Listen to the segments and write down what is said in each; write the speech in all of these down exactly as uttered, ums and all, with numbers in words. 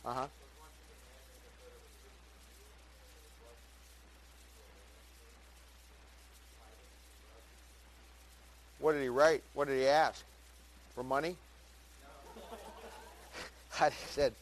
Uh-huh. What did he write? What did he ask? For money? I said,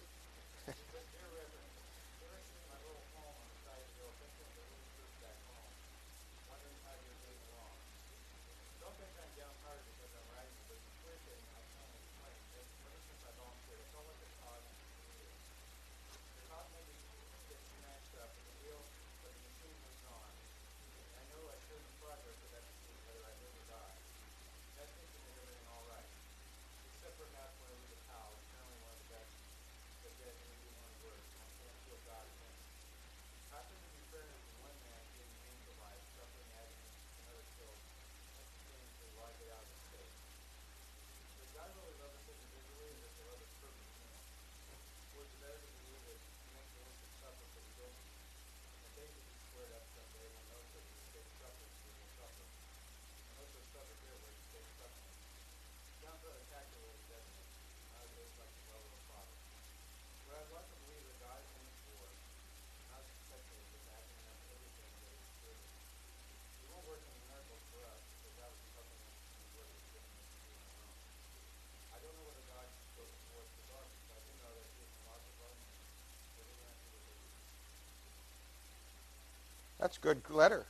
that's a good letter.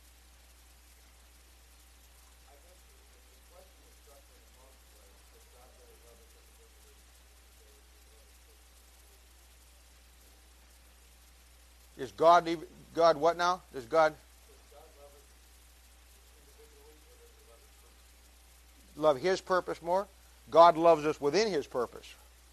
Is God even, God what now? Does God love His purpose more? God loves us within His purpose.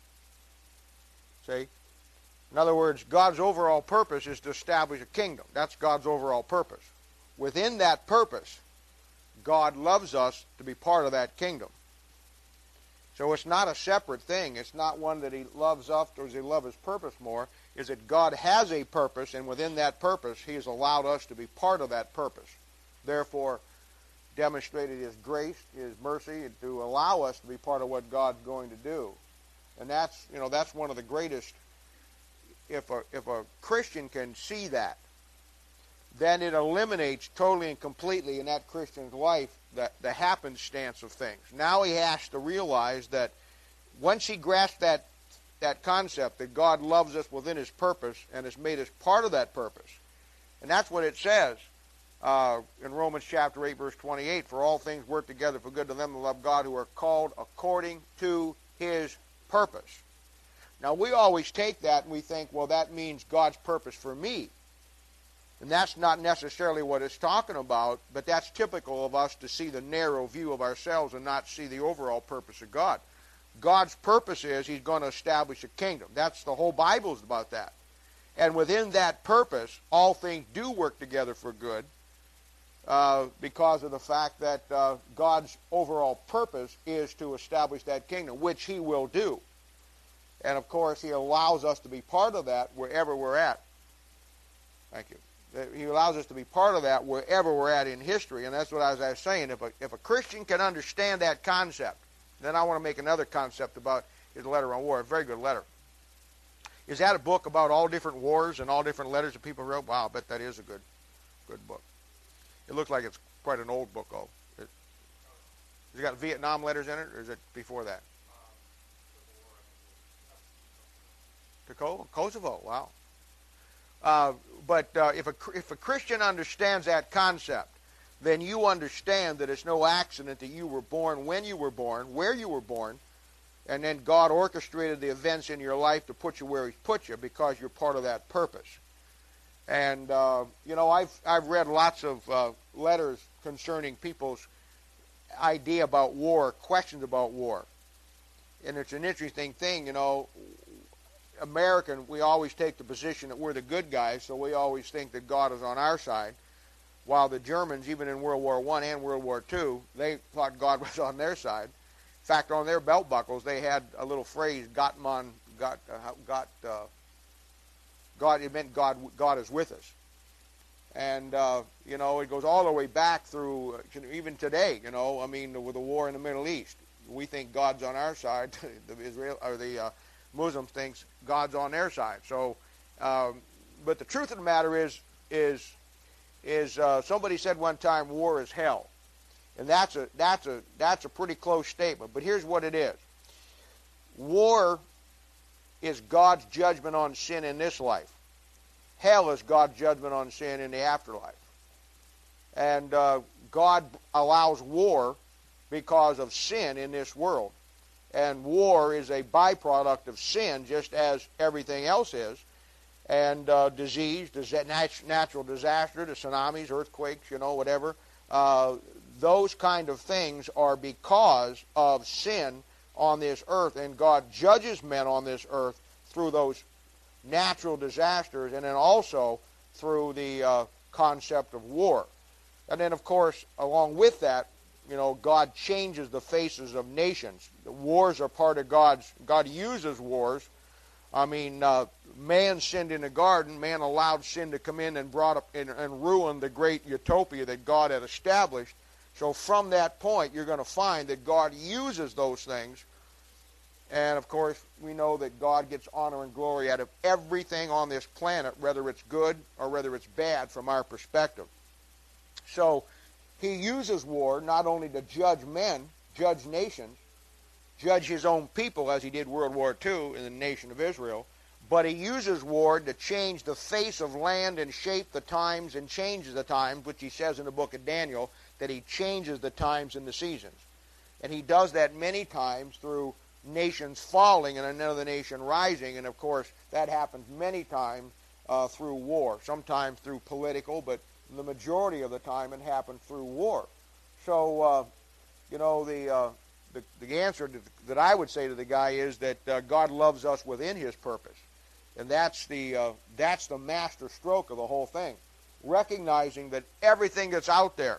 See? In other words, God's overall purpose is to establish a kingdom. That's God's overall purpose. Within that purpose, God loves us to be part of that kingdom. So it's not a separate thing. It's not one that He loves us or does He love His purpose more. Is that God has a purpose, and within that purpose, He has allowed us to be part of that purpose. Therefore, demonstrated His grace, His mercy, to allow us to be part of what God's going to do. And that's, you know, that's one of the greatest. If a if a Christian can see that, then it eliminates totally and completely in that Christian's life the, the happenstance of things. Now he has to realize that once he grasps that that concept that God loves us within His purpose and has made us part of that purpose, and that's what it says uh, in Romans chapter eight, verse twenty-eight, for all things work together for good to them that love God, who are called according to His purpose. Now, we always take that and we think, well, that means God's purpose for me. And that's not necessarily what it's talking about, but that's typical of us to see the narrow view of ourselves and not see the overall purpose of God. God's purpose is He's going to establish a kingdom. That's the whole Bible is about that. And within that purpose, all things do work together for good uh, because of the fact that uh, God's overall purpose is to establish that kingdom, which He will do. And, of course, He allows us to be part of that wherever we're at. Thank you. He allows us to be part of that wherever we're at in history. And that's what I was, I was saying. If a, if a Christian can understand that concept, then I want to make another concept about his letter on war. A very good letter. Is that a book about all different wars and all different letters that people wrote? Wow, I bet that is a good good book. It looks like it's quite an old book, though. It, has it got Vietnam letters in it, or is it before that? To Kosovo, wow. Uh, but uh, if a if a Christian understands that concept, then you understand that it's no accident that you were born when you were born, where you were born, and then God orchestrated the events in your life to put you where He's put you because you're part of that purpose. And uh, you know, I've I've read lots of uh, letters concerning people's idea about war, questions about war, and it's an interesting thing, you know. American, we always take the position that we're the good guys, so we always think that God is on our side, while the Germans, even in World War One and World War Two, they thought God was on their side. In fact, on their belt buckles, they had a little phrase, Gott man, Gott, uh, Gott, uh, God, it meant God, God is with us. And, uh, you know, it goes all the way back through, uh, even today, you know, I mean, with the war in the Middle East. We think God's on our side, the Israel, or the uh, Muslims think God's on their side. So, um, but the truth of the matter is, is, is uh, somebody said one time, war is hell, and that's a that's a that's a pretty close statement. But here's what it is: war is God's judgment on sin in this life. Hell is God's judgment on sin in the afterlife. And uh, God allows war because of sin in this world. And war is a byproduct of sin, just as everything else is. And uh, disease, natural disaster, the tsunamis, earthquakes, you know, whatever. Uh, those kind of things are because of sin on this earth. And God judges men on this earth through those natural disasters, and then also through the uh, concept of war. And then, of course, along with that, you know, God changes the faces of nations. The wars are part of God's, God uses wars. I mean, uh, man sinned in the garden. Man allowed sin to come in and brought up and, and ruin the great utopia that God had established. So from that point, you're going to find that God uses those things. And, of course, we know that God gets honor and glory out of everything on this planet, whether it's good or whether it's bad from our perspective. So he uses war not only to judge men, judge nations, judge his own people, as he did World War Two in the nation of Israel, but he uses war to change the face of land and shape the times and changes the times, which he says in the book of Daniel, that he changes the times and the seasons. And he does that many times through nations falling and another nation rising, and of course that happens many times uh, through war, sometimes through political, but the majority of the time it happens through war. So, uh, you know, the, uh, the the answer to, that I would say to the guy is that uh, God loves us within his purpose, and that's the uh, that's the master stroke of the whole thing, recognizing that everything that's out there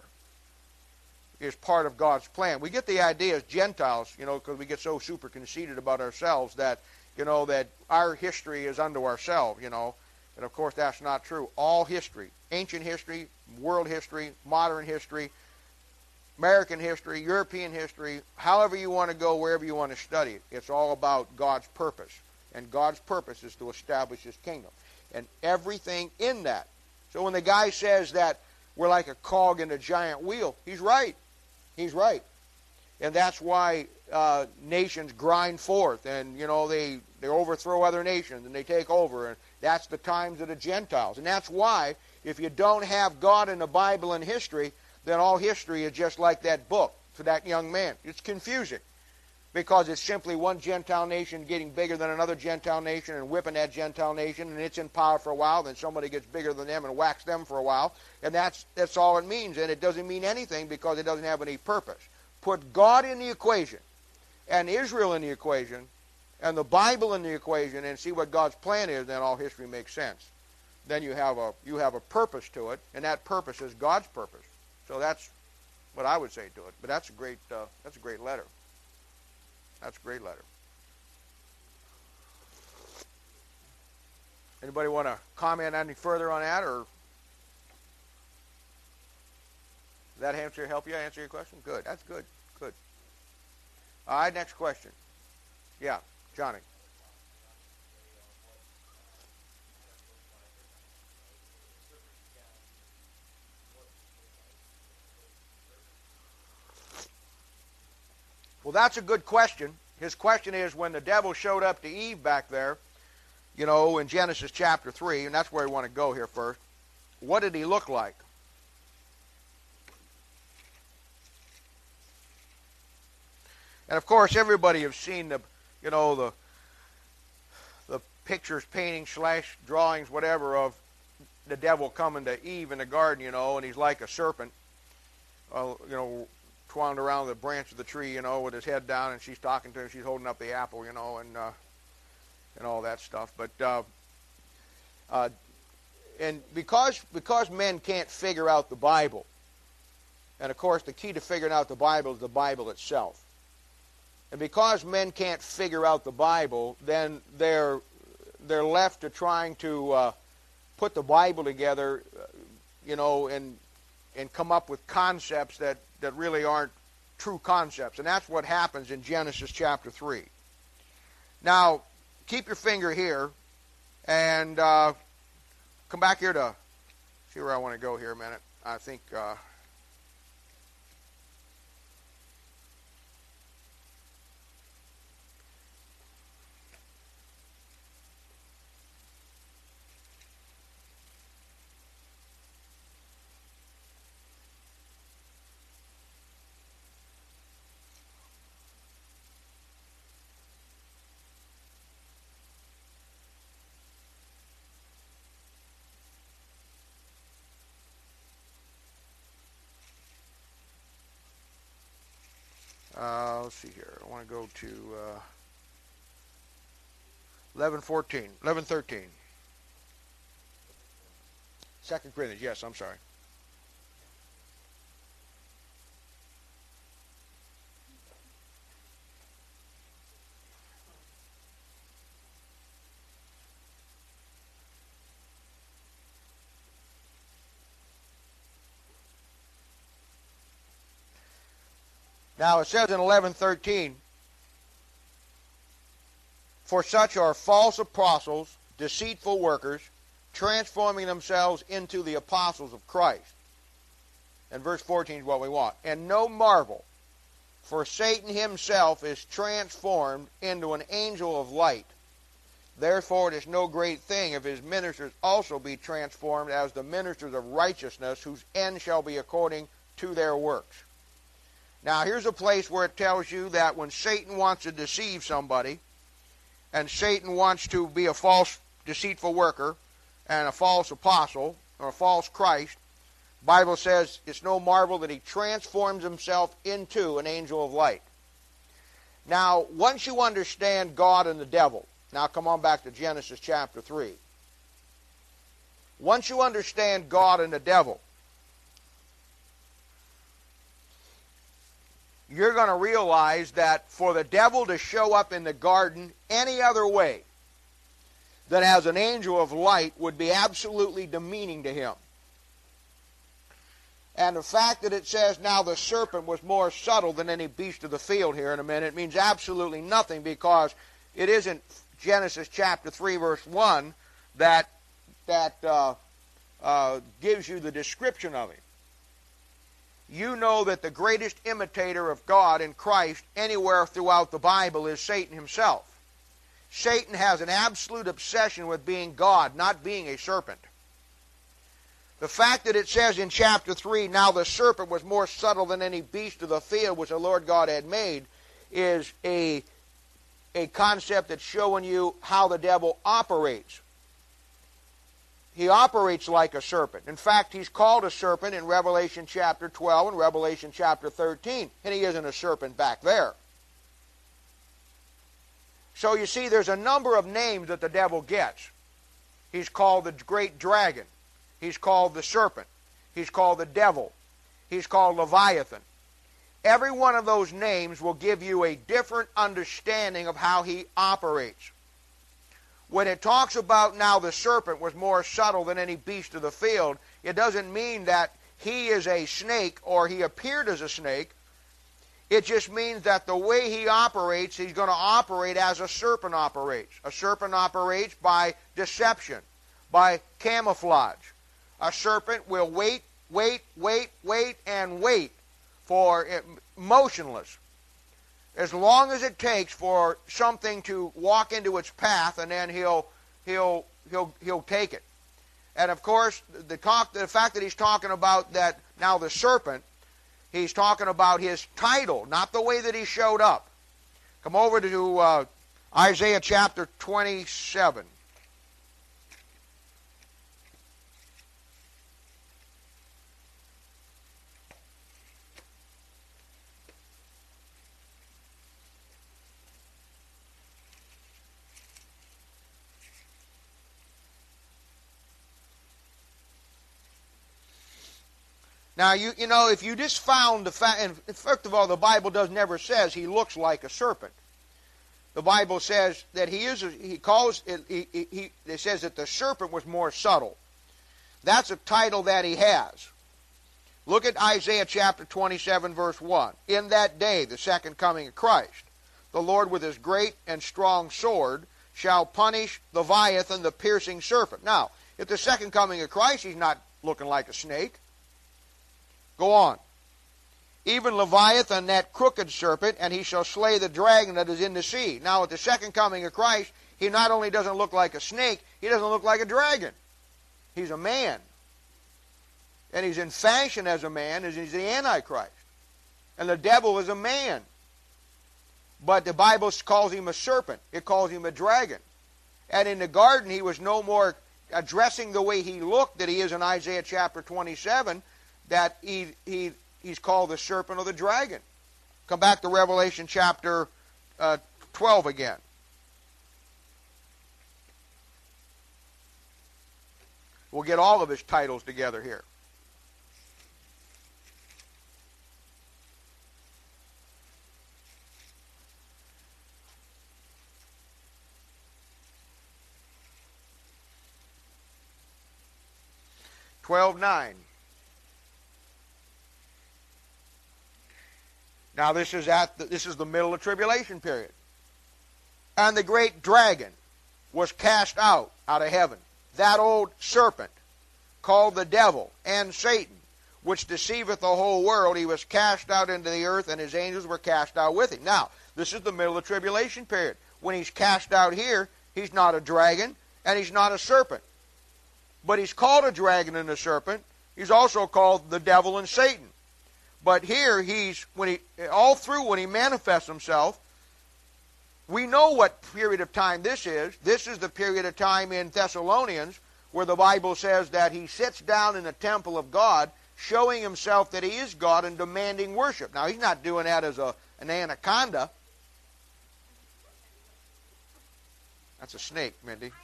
is part of God's plan. We get the idea as Gentiles, you know, because we get so super conceited about ourselves that, you know, that our history is unto ourselves, you know. And, of course, that's not true. All history, ancient history, world history, modern history, American history, European history, however you want to go, wherever you want to study it, it's all about God's purpose. And God's purpose is to establish his kingdom. And everything in that. So when the guy says that we're like a cog in a giant wheel, he's right. He's right. And that's why uh, nations grind forth and, you know, they, they overthrow other nations and they take over. And that's the times of the Gentiles. And that's why if you don't have God in the Bible and history, then all history is just like that book for that young man. It's confusing because it's simply one Gentile nation getting bigger than another Gentile nation and whipping that Gentile nation, and it's in power for a while, then somebody gets bigger than them and whacks them for a while, and that's that's all it means. And it doesn't mean anything because it doesn't have any purpose. Put God in the equation and Israel in the equation and the Bible in the equation and see what God's plan is, then all history makes sense. Then you have a you have a purpose to it, and that purpose is God's purpose. So that's what I would say to it. But that's a great uh, that's a great letter. That's a great letter. Anybody want to comment any further on that, or does that answer help you answer your question? Good. That's good. Good. All right. Next question. Yeah, Johnny. Well, that's a good question. His question is, when the devil showed up to Eve back there, you know, in Genesis chapter three, and that's where we want to go here first, what did he look like? And, of course, everybody has seen the, you know, the the pictures, paintings, slash drawings, whatever, of the devil coming to Eve in the garden, you know, and he's like a serpent, uh, you know, twined around the branch of the tree, you know, with his head down, and she's talking to him, she's holding up the apple, you know, and uh, and all that stuff. But uh, uh, and because because men can't figure out the Bible, and of course the key to figuring out the Bible is the Bible itself. And because men can't figure out the Bible, then they're they're left to trying to uh, put the Bible together, uh, you know, and and come up with concepts that, that really aren't true concepts. And that's what happens in Genesis chapter three. Now, keep your finger here and uh, come back here to see where I want to go here a minute. I think... Uh, Uh, let's see here. I want to go to uh, eleven fourteen, eleven thirteen. Second Corinthians, yes, I'm sorry. Now it says in eleven thirteen, for such are false apostles, deceitful workers, transforming themselves into the apostles of Christ. And verse fourteen is what we want. And no marvel, for Satan himself is transformed into an angel of light. Therefore it is no great thing if his ministers also be transformed as the ministers of righteousness, whose end shall be according to their works. Now, here's a place where it tells you that when Satan wants to deceive somebody, and Satan wants to be a false, deceitful worker, and a false apostle, or a false Christ, the Bible says it's no marvel that he transforms himself into an angel of light. Now, once you understand God and the devil, now come on back to Genesis chapter three. Once you understand God and the devil, you're going to realize that for the devil to show up in the garden any other way than as an angel of light would be absolutely demeaning to him. And the fact that it says now the serpent was more subtle than any beast of the field here in a minute means absolutely nothing, because it isn't Genesis chapter three verse one that, that uh, uh, gives you the description of him. You know that the greatest imitator of God in Christ anywhere throughout the Bible is Satan himself. Satan has an absolute obsession with being God, not being a serpent. The fact that it says in chapter three, now the serpent was more subtle than any beast of the field which the Lord God had made, is a, a concept that's showing you how the devil operates. He operates like a serpent. In fact, he's called a serpent in Revelation chapter twelve and Revelation chapter thirteen. And he isn't a serpent back there. So you see, there's a number of names that the devil gets. He's called the great dragon. He's called the serpent. He's called the devil. He's called Leviathan. Every one of those names will give you a different understanding of how he operates. When it talks about now the serpent was more subtle than any beast of the field, it doesn't mean that he is a snake or he appeared as a snake. It just means that the way he operates, he's going to operate as a serpent operates. A serpent operates by deception, by camouflage. A serpent will wait, wait, wait, wait, and wait for it, motionless, as long as it takes for something to walk into its path, and then he'll he'll he'll he'll take it. And of course, the talk, the fact that he's talking about that now the serpent, he's talking about his title, not the way that he showed up. Come over to uh, Isaiah chapter twenty-seven. Now, you you know, if you just found the fact, and first of all, the Bible does never says he looks like a serpent. The Bible says that he is, a, he calls, it, he, he, it says that the serpent was more subtle. That's a title that he has. Look at Isaiah chapter twenty-seven, verse one. In that day, the second coming of Christ, the Lord with his great and strong sword shall punish Leviathan, the piercing serpent. Now, at the second coming of Christ, he's not looking like a snake. Go on. Even Leviathan, that crooked serpent, and he shall slay the dragon that is in the sea. Now, at the second coming of Christ, he not only doesn't look like a snake, he doesn't look like a dragon. He's a man. And he's in fashion as a man, as he's the Antichrist. And the devil is a man. But the Bible calls him a serpent. It calls him a dragon. And in the garden, he was no more addressing the way he looked that he is in Isaiah chapter twenty-seven, that he, he he's called the serpent or the dragon. Come back to Revelation chapter uh, twelve again. We'll get all of his titles together here. twelve nine. Now this is at the, this is the middle of tribulation period. And the great dragon was cast out out of heaven, that old serpent called the devil and Satan, which deceiveth the whole world. He was cast out into the earth, and his angels were cast out with him. Now, this is the middle of tribulation period. When he's cast out here, he's not a dragon, and he's not a serpent. But he's called a dragon and a serpent. He's also called the devil and Satan. But here, he's when he all through when he manifests himself, we know what period of time this is. This is the period of time in Thessalonians where the Bible says that he sits down in the temple of God, showing himself that he is God and demanding worship. Now, he's not doing that as a, an anaconda. That's a snake, Mindy.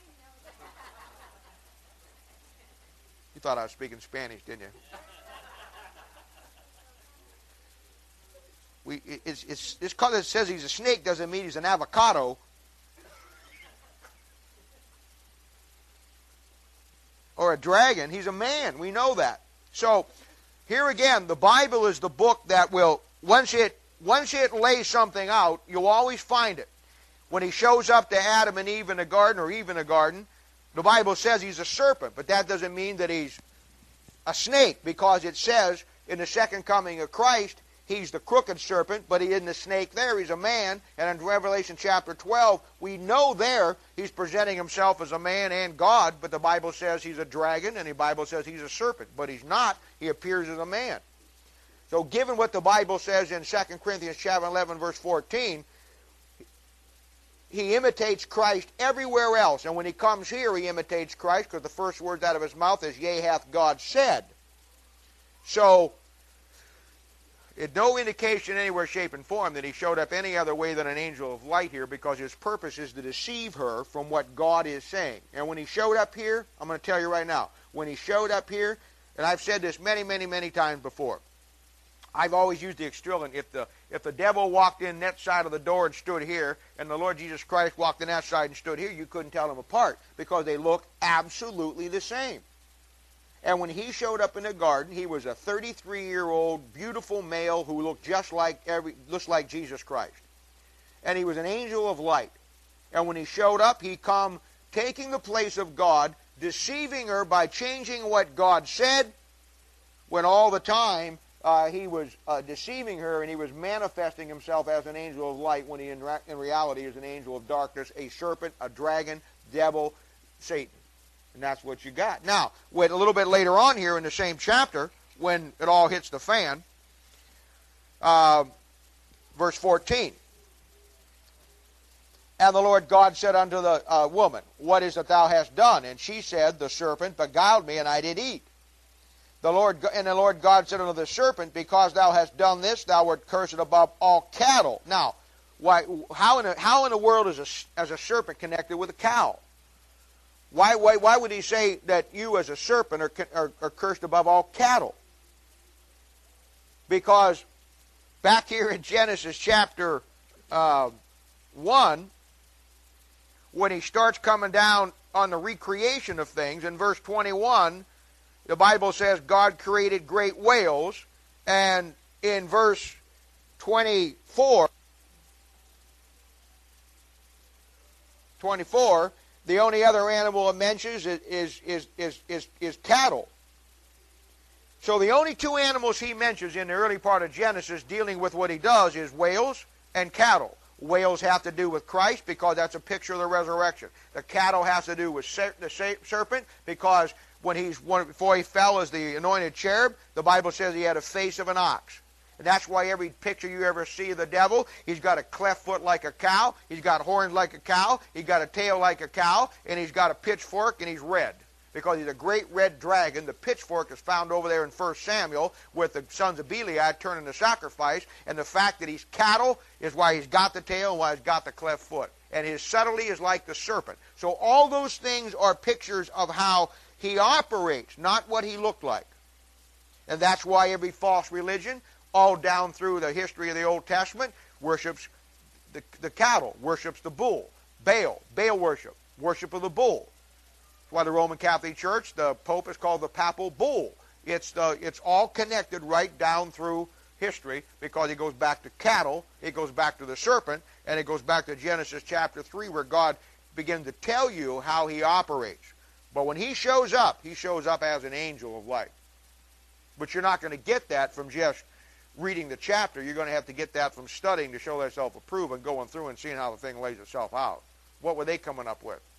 You thought I was speaking Spanish, didn't you? We, it's, it's, it's because it says he's a snake doesn't mean he's an avocado. Or a dragon. He's a man. We know that. So, here again, the Bible is the book that will, once it, once it lays something out, you'll always find it. When he shows up to Adam and Eve in the garden, or Eve in the garden, the Bible says he's a serpent, but that doesn't mean that he's a snake, because it says in the second coming of Christ, he's the crooked serpent, but he isn't a snake there. He's a man. And in Revelation chapter twelve, we know there he's presenting himself as a man and God, but the Bible says he's a dragon, and the Bible says he's a serpent. But he's not. He appears as a man. So given what the Bible says in Second Corinthians chapter eleven, verse fourteen, he imitates Christ everywhere else. And when he comes here, he imitates Christ, because the first words out of his mouth is, yea, hath God said. So, it's no indication anywhere, shape, and form that he showed up any other way than an angel of light here, because his purpose is to deceive her from what God is saying. And when he showed up here, I'm going to tell you right now, when he showed up here, and I've said this many, many, many times before, I've always used the extrillion. If the, if the devil walked in that side of the door and stood here, and the Lord Jesus Christ walked in that side and stood here, you couldn't tell them apart, because they look absolutely the same. And when he showed up in the garden, he was a thirty-three-year-old beautiful male who looked just like every, looks like Jesus Christ. And he was an angel of light. And when he showed up, he come taking the place of God, deceiving her by changing what God said, when all the time uh, he was uh, deceiving her, and he was manifesting himself as an angel of light, when he in, in reality is an angel of darkness, a serpent, a dragon, devil, Satan. And that's what you got. Now, wait a little bit later on here in the same chapter, when it all hits the fan, uh, verse fourteen. And the Lord God said unto the uh, woman, what is it thou hast done? And she said, the serpent beguiled me, and I did eat. The Lord and the Lord God said unto the serpent, because thou hast done this, thou wert cursed above all cattle. Now, why? How in a, how in the world is a, as a serpent connected with a cow? Why, why, why would he say that you as a serpent are, are, are cursed above all cattle? Because back here in Genesis chapter uh, one, when he starts coming down on the recreation of things, in verse twenty-one, the Bible says God created great whales, and in verse twenty-four, twenty-four, the only other animal it mentions is, is, is, is, is, is cattle. So the only two animals he mentions in the early part of Genesis dealing with what he does is whales and cattle. Whales have to do with Christ because that's a picture of the resurrection. The cattle has to do with ser the serpent because when he's before he fell as the anointed cherub, the Bible says he had a face of an ox. And that's why every picture you ever see of the devil, he's got a cleft foot like a cow, he's got horns like a cow, he's got a tail like a cow, and he's got a pitchfork, and he's red. Because he's a great red dragon. The pitchfork is found over there in First Samuel with the sons of Belial turning to sacrifice. And the fact that he's cattle is why he's got the tail and why he's got the cleft foot. And his subtlety is like the serpent. So all those things are pictures of how he operates, not what he looked like. And that's why every false religion, all down through the history of the Old Testament, worships the, the cattle, worships the bull. Baal, Baal worship, worship of the bull. That's why the Roman Catholic Church, the Pope is called the Papal Bull. It's, the, it's all connected right down through history because it goes back to cattle, it goes back to the serpent, and it goes back to Genesis chapter three where God begins to tell you how he operates. But when he shows up, he shows up as an angel of light. But you're not going to get that from just reading the chapter. You're going to have to get that from studying to show thyself approved and going through and seeing how the thing lays itself out. What were they coming up with?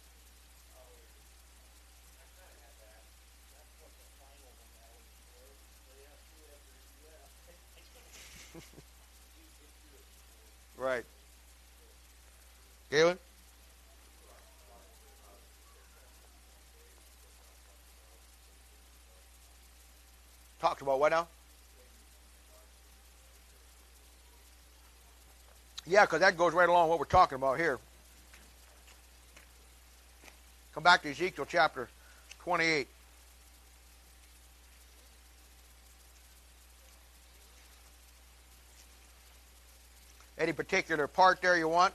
Right. Galen? Talks about what now? Yeah, because that goes right along with what we're talking about here. Come back to Ezekiel chapter twenty-eight. Any particular part there you want?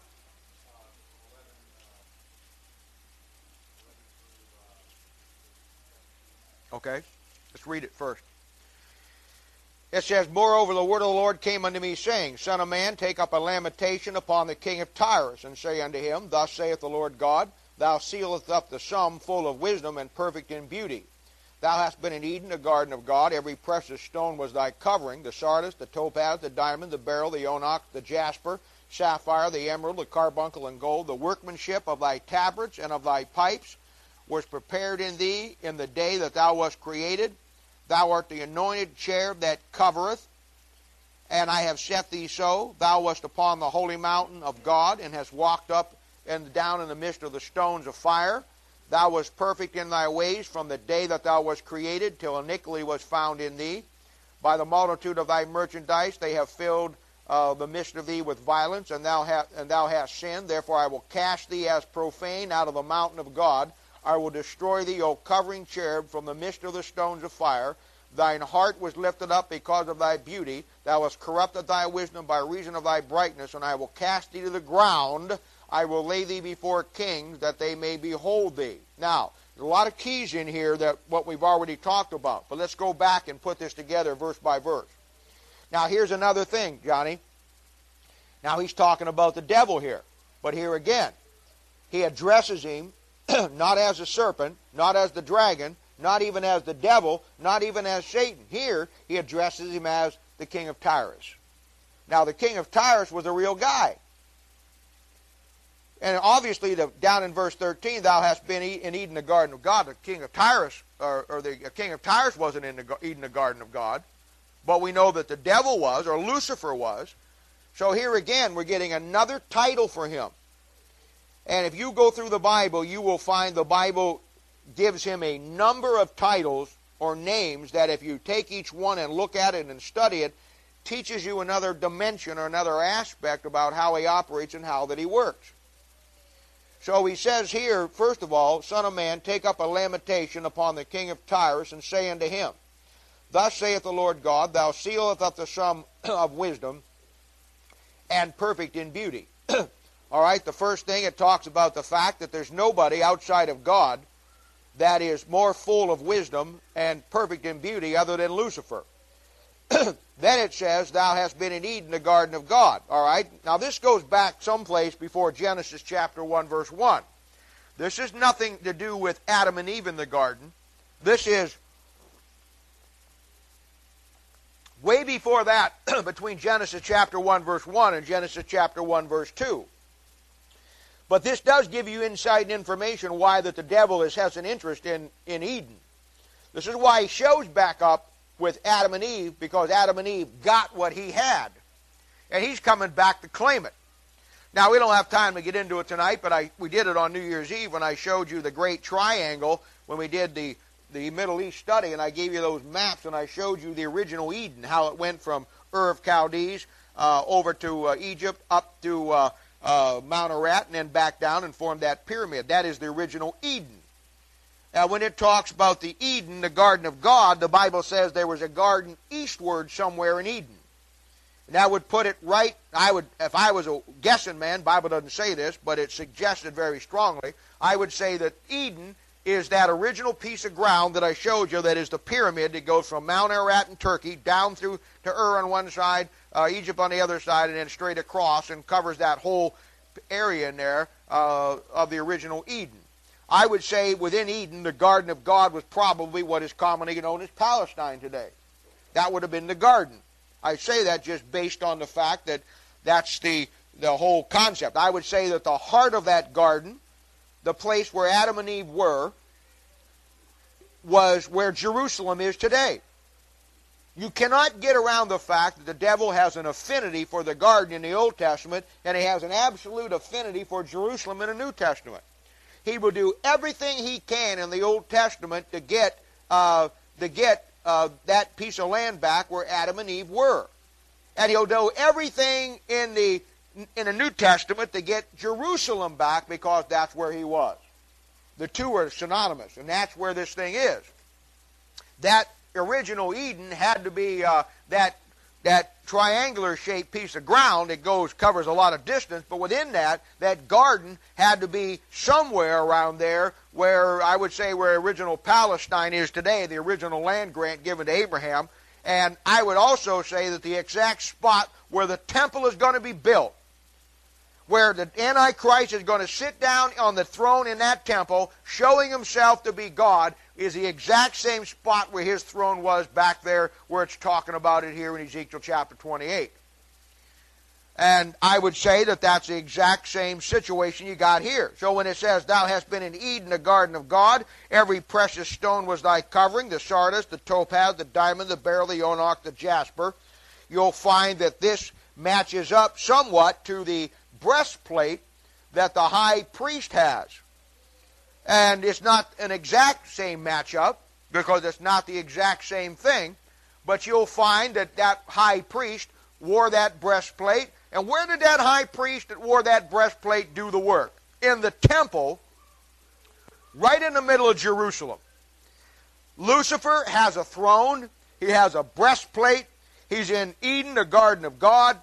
Okay, let's read it first. It says, Moreover, the word of the Lord came unto me, saying, Son of man, take up a lamentation upon the king of Tyrus, and say unto him, Thus saith the Lord God, Thou sealest up the sum full of wisdom and perfect in beauty. Thou hast been in Eden, a garden of God. Every precious stone was thy covering, the sardius, the topaz, the diamond, the beryl, the onyx, the jasper, sapphire, the emerald, the carbuncle, and gold. The workmanship of thy tabrets and of thy pipes was prepared in thee in the day that thou wast created. Thou art the anointed cherub that covereth, and I have set thee so. Thou wast upon the holy mountain of God, and hast walked up and down in the midst of the stones of fire. Thou wast perfect in thy ways from the day that thou wast created, till iniquity was found in thee. By the multitude of thy merchandise they have filled uh, the midst of thee with violence, and thou, ha and thou hast sinned. Therefore I will cast thee as profane out of the mountain of God. I will destroy thee, O covering cherub, from the midst of the stones of fire. Thine heart was lifted up because of thy beauty. Thou hast corrupted thy wisdom by reason of thy brightness, and I will cast thee to the ground. I will lay thee before kings, that they may behold thee. Now, there's a lot of keys in here that what we've already talked about. But let's go back and put this together verse by verse. Now, here's another thing, Johnny. Now, he's talking about the devil here. But here again, he addresses him not as a serpent, not as the dragon, not even as the devil, not even as Satan. Here, he addresses him as the king of Tyrus. Now, the king of Tyrus was a real guy. And obviously, the, down in verse thirteen, thou hast been in Eden, the garden of God. The king of Tyrus, or, or the king of Tyrus wasn't in the, Eden, the garden of God. But we know that the devil was, or Lucifer was. So here again, we're getting another title for him. And if you go through the Bible, you will find the Bible gives him a number of titles or names that if you take each one and look at it and study it, teaches you another dimension or another aspect about how he operates and how that he works. So he says here, first of all, Son of man, take up a lamentation upon the king of Tyrus, and say unto him, Thus saith the Lord God, Thou sealest up the sum of wisdom, and perfect in beauty. All right, the first thing, it talks about the fact that there's nobody outside of God that is more full of wisdom and perfect in beauty other than Lucifer. Then it says, Thou hast been in Eden, the garden of God. All right, now this goes back someplace before Genesis chapter one, verse one. This is nothing to do with Adam and Eve in the garden. This is way before that, between Genesis chapter one, verse one and Genesis chapter one, verse two. But this does give you insight and information why that the devil is, has an interest in, in Eden. This is why he shows back up with Adam and Eve, because Adam and Eve got what he had. And he's coming back to claim it. Now, we don't have time to get into it tonight, but I, we did it on New Year's Eve when I showed you the Great Triangle when we did the the Middle East study, and I gave you those maps, and I showed you the original Eden, how it went from Ur of Chaldees uh, over to uh, Egypt, up to uh, uh, Mount Ararat, and then back down and formed that pyramid. That is the original Eden. Now, when it talks about the Eden, the garden of God, the Bible says there was a garden eastward somewhere in Eden. And that would put it right, I would, if I was a guessing man, the Bible doesn't say this, but it's suggested very strongly, I would say that Eden is that original piece of ground that I showed you that is the pyramid that goes from Mount Ararat in Turkey down through to Ur on one side, uh, Egypt on the other side, and then straight across and covers that whole area in there uh, of the original Eden. I would say within Eden, the Garden of God was probably what is commonly known as Palestine today. That would have been the garden. I say that just based on the fact that that's the, the whole concept. I would say that the heart of that garden, the place where Adam and Eve were, was where Jerusalem is today. You cannot get around the fact that the devil has an affinity for the garden in the Old Testament, and he has an absolute affinity for Jerusalem in the New Testament. He will do everything he can in the Old Testament to get uh, to get uh, that piece of land back where Adam and Eve were. And he'll do everything in the in the New Testament to get Jerusalem back, because that's where he was. The two are synonymous, and that's where this thing is. That original Eden had to be uh, that that triangular-shaped piece of ground. It goes covers a lot of distance, but within that, that garden had to be somewhere around there where, I would say, where original Palestine is today, the original land grant given to Abraham. And I would also say that the exact spot where the temple is going to be built, where the Antichrist is going to sit down on the throne in that temple, showing himself to be God, is the exact same spot where his throne was back there, where it's talking about it here in Ezekiel chapter twenty-eight. And I would say that that's the exact same situation you got here. So when it says, thou hast been in Eden, the garden of God, every precious stone was thy covering, the sardius, the topaz, the diamond, the beryl, the onyx, the jasper, you'll find that this matches up somewhat to the breastplate that the high priest has. And it's not an exact same matchup, because it's not the exact same thing, but you'll find that that high priest wore that breastplate. And where did that high priest that wore that breastplate do the work? In the temple, right in the middle of Jerusalem. Lucifer has a throne. He has a breastplate. He's in Eden, the garden of God.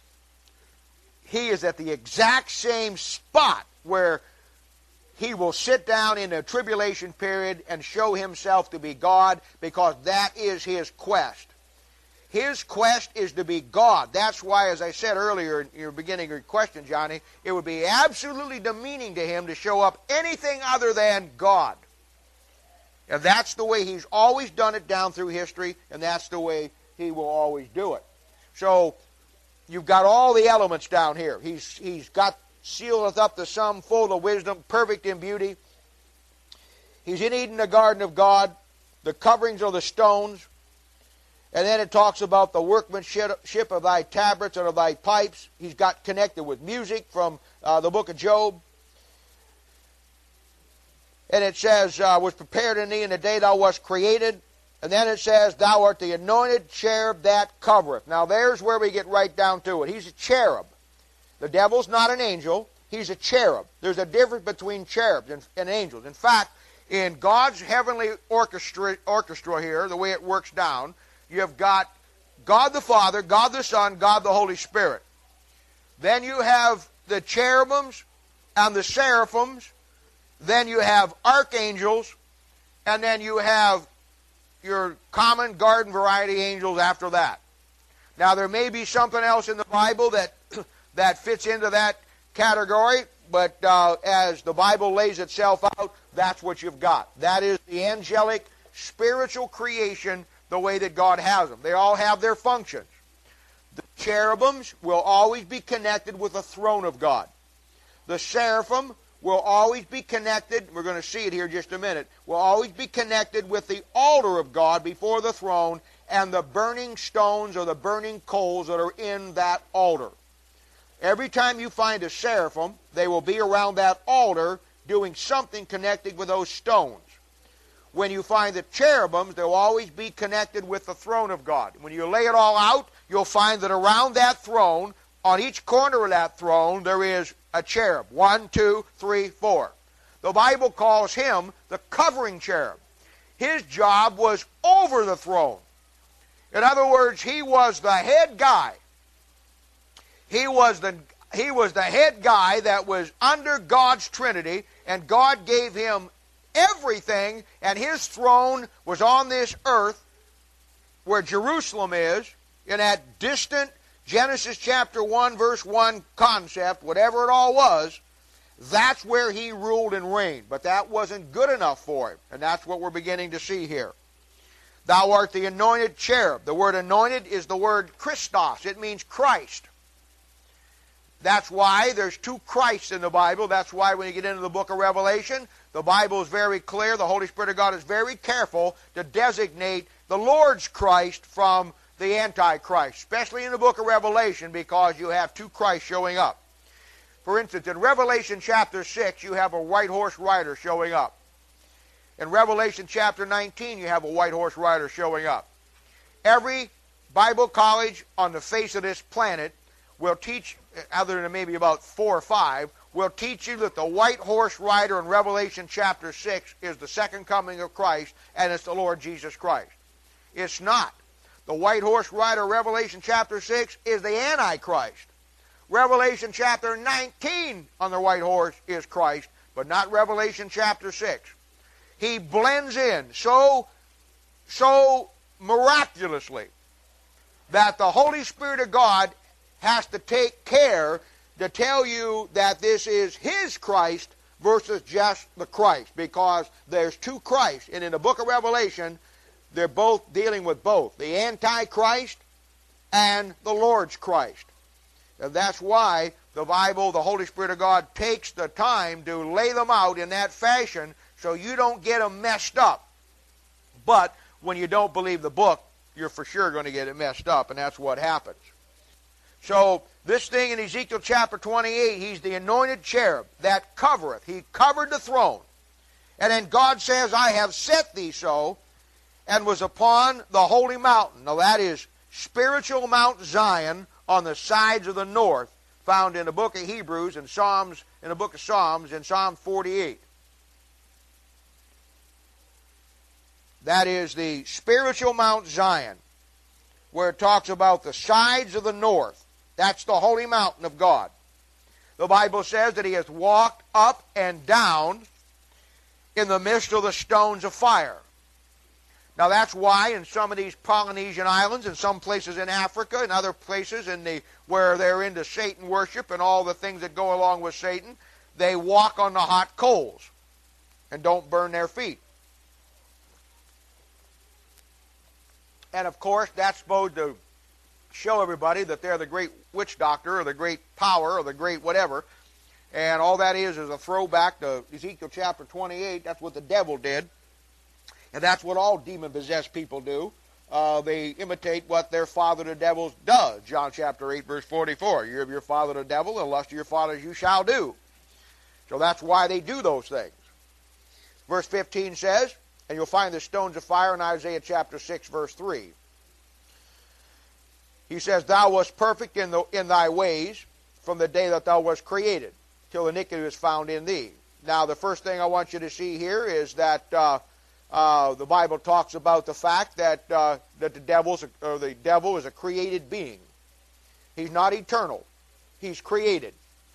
He is at the exact same spot where he will sit down in the tribulation period and show himself to be God, because that is his quest. His quest is to be God. That's why, as I said earlier in your beginning of your question, Johnny, it would be absolutely demeaning to him to show up anything other than God. And that's the way he's always done it down through history, and that's the way he will always do it. So you've got all the elements down here. He's he's got sealeth up the sum, full of wisdom, perfect in beauty. He's in Eden, the garden of God. The coverings are the stones. And then it talks about the workmanship of thy tabrets and of thy pipes. He's got connected with music from uh, the book of Job. And it says, uh, was prepared in thee in the day thou wast created. And then it says, thou art the anointed cherub that covereth. Now there's where we get right down to it. He's a cherub. The devil's not an angel. He's a cherub. There's a difference between cherubs and, and angels. In fact, in God's heavenly orchestra, orchestra here, the way it works down, you have got God the Father, God the Son, God the Holy Spirit. Then you have the cherubims and the seraphims. Then you have archangels. And then you have your common garden variety angels after that. Now there may be something else in the Bible that that fits into that category. but uh, as the Bible lays itself out, that's what you've got. That is the angelic spiritual creation the way that God has them. They all have their functions. The cherubims will always be connected with the throne of God. The seraphim will always be connected, we're going to see it here in just a minute, will always be connected with the altar of God before the throne and the burning stones or the burning coals that are in that altar. Every time you find a seraphim, they will be around that altar doing something connected with those stones. When you find the cherubims, they'll always be connected with the throne of God. When you lay it all out, you'll find that around that throne, on each corner of that throne, there is a cherub. One, two, three, four. The Bible calls him the covering cherub. His job was over the throne. In other words, he was the head guy. He was the, he was the head guy that was under God's Trinity, and God gave him everything, and his throne was on this earth where Jerusalem is, in that distant Genesis chapter one verse one concept, whatever it all was. That's where he ruled and reigned. But that wasn't good enough for him, and that's what we're beginning to see here. Thou art the anointed cherub. The word anointed is the word Christos. It means Christ. That's why there's two Christs in the Bible. That's why when you get into the book of Revelation, the Bible is very clear. The Holy Spirit of God is very careful to designate the Lord's Christ from the Antichrist, especially in the book of Revelation, because you have two Christs showing up. For instance, in Revelation chapter six, you have a white horse rider showing up. In Revelation chapter nineteen, you have a white horse rider showing up. Every Bible college on the face of this planet will teach, other than maybe about four or five, will teach you that the white horse rider in Revelation chapter six is the second coming of Christ, and it's the Lord Jesus Christ. It's not. The white horse rider, Revelation chapter six, is the Antichrist. Revelation chapter nineteen on the white horse is Christ, but not Revelation chapter six. He blends in so, so miraculously that the Holy Spirit of God has to take care to tell you that this is his Christ versus just the Christ, because there's two Christs, and in the book of Revelation, they're both dealing with both, the Antichrist and the Lord's Christ. And that's why the Bible, the Holy Spirit of God, takes the time to lay them out in that fashion so you don't get them messed up. But when you don't believe the book, you're for sure going to get it messed up, and that's what happens. So this thing in Ezekiel chapter twenty-eight, he's the anointed cherub that covereth. He covered the throne. And then God says, I have set thee so, and was upon the holy mountain. Now that is spiritual Mount Zion on the sides of the north, found in the book of Hebrews and Psalms, in the book of Psalms, in Psalm forty-eight. That is the spiritual Mount Zion, where it talks about the sides of the north. That's the holy mountain of God. The Bible says that he has walked up and down in the midst of the stones of fire. Now that's why in some of these Polynesian islands, and some places in Africa, and other places in the where they're into Satan worship and all the things that go along with Satan, they walk on the hot coals and don't burn their feet. And of course, that's supposed to show everybody that they're the great witch doctor or the great power or the great whatever. And all that is is a throwback to Ezekiel chapter twenty-eight. That's what the devil did. And that's what all demon-possessed people do. Uh, they imitate what their father the devil does. John chapter eight, verse forty-four. You have your father the devil, and lust of your fathers you shall do. So that's why they do those things. Verse fifteen says, and you'll find the stones of fire in Isaiah chapter six, verse three. He says, Thou wast perfect in, the, in thy ways from the day that thou wast created, till iniquity was found in thee. Now, the first thing I want you to see here is that uh, uh, the Bible talks about the fact that uh, that the devil's a, or the devil is a created being. He's not eternal. He's created.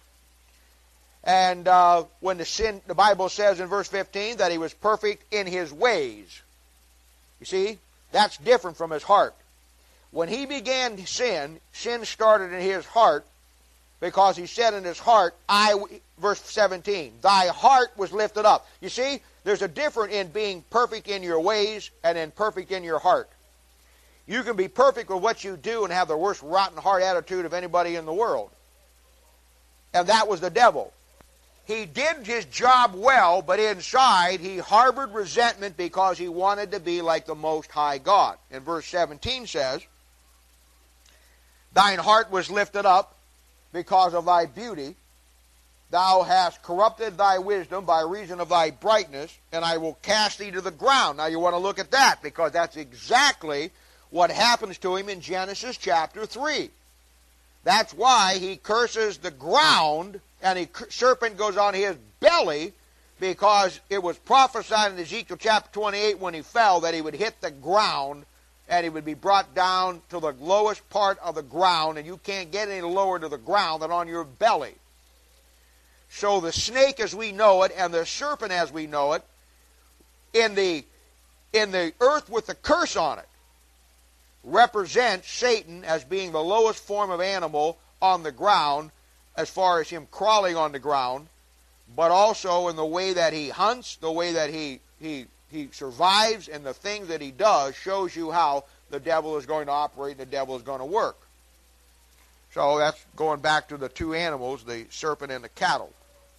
And uh, when the sin, the Bible says in verse fifteen that he was perfect in his ways. You see, that's different from his heart. When he began sin, sin started in his heart, because he said in his heart, I, verse seventeen. Thy heart was lifted up. You see, there's a difference in being perfect in your ways and in perfect in your heart. You can be perfect with what you do and have the worst rotten heart attitude of anybody in the world. And that was the devil. He did his job well, but inside he harbored resentment because he wanted to be like the Most High God. And verse seventeen says, Thine heart was lifted up because of thy beauty. Thou hast corrupted thy wisdom by reason of thy brightness, and I will cast thee to the ground. Now you want to look at that, because that's exactly what happens to him in Genesis chapter three. That's why he curses the ground, and the serpent goes on his belly, because it was prophesied in Ezekiel chapter twenty-eight when he fell that he would hit the ground and he would be brought down to the lowest part of the ground, and you can't get any lower to the ground than on your belly. So the snake as we know it and the serpent as we know it, in the, in the earth with the curse on it, represents Satan as being the lowest form of animal on the ground as far as him crawling on the ground, but also in the way that he hunts, the way that he, he, he survives, and the things that he does shows you how the devil is going to operate and the devil is going to work. So that's going back to the two animals, the serpent and the cattle.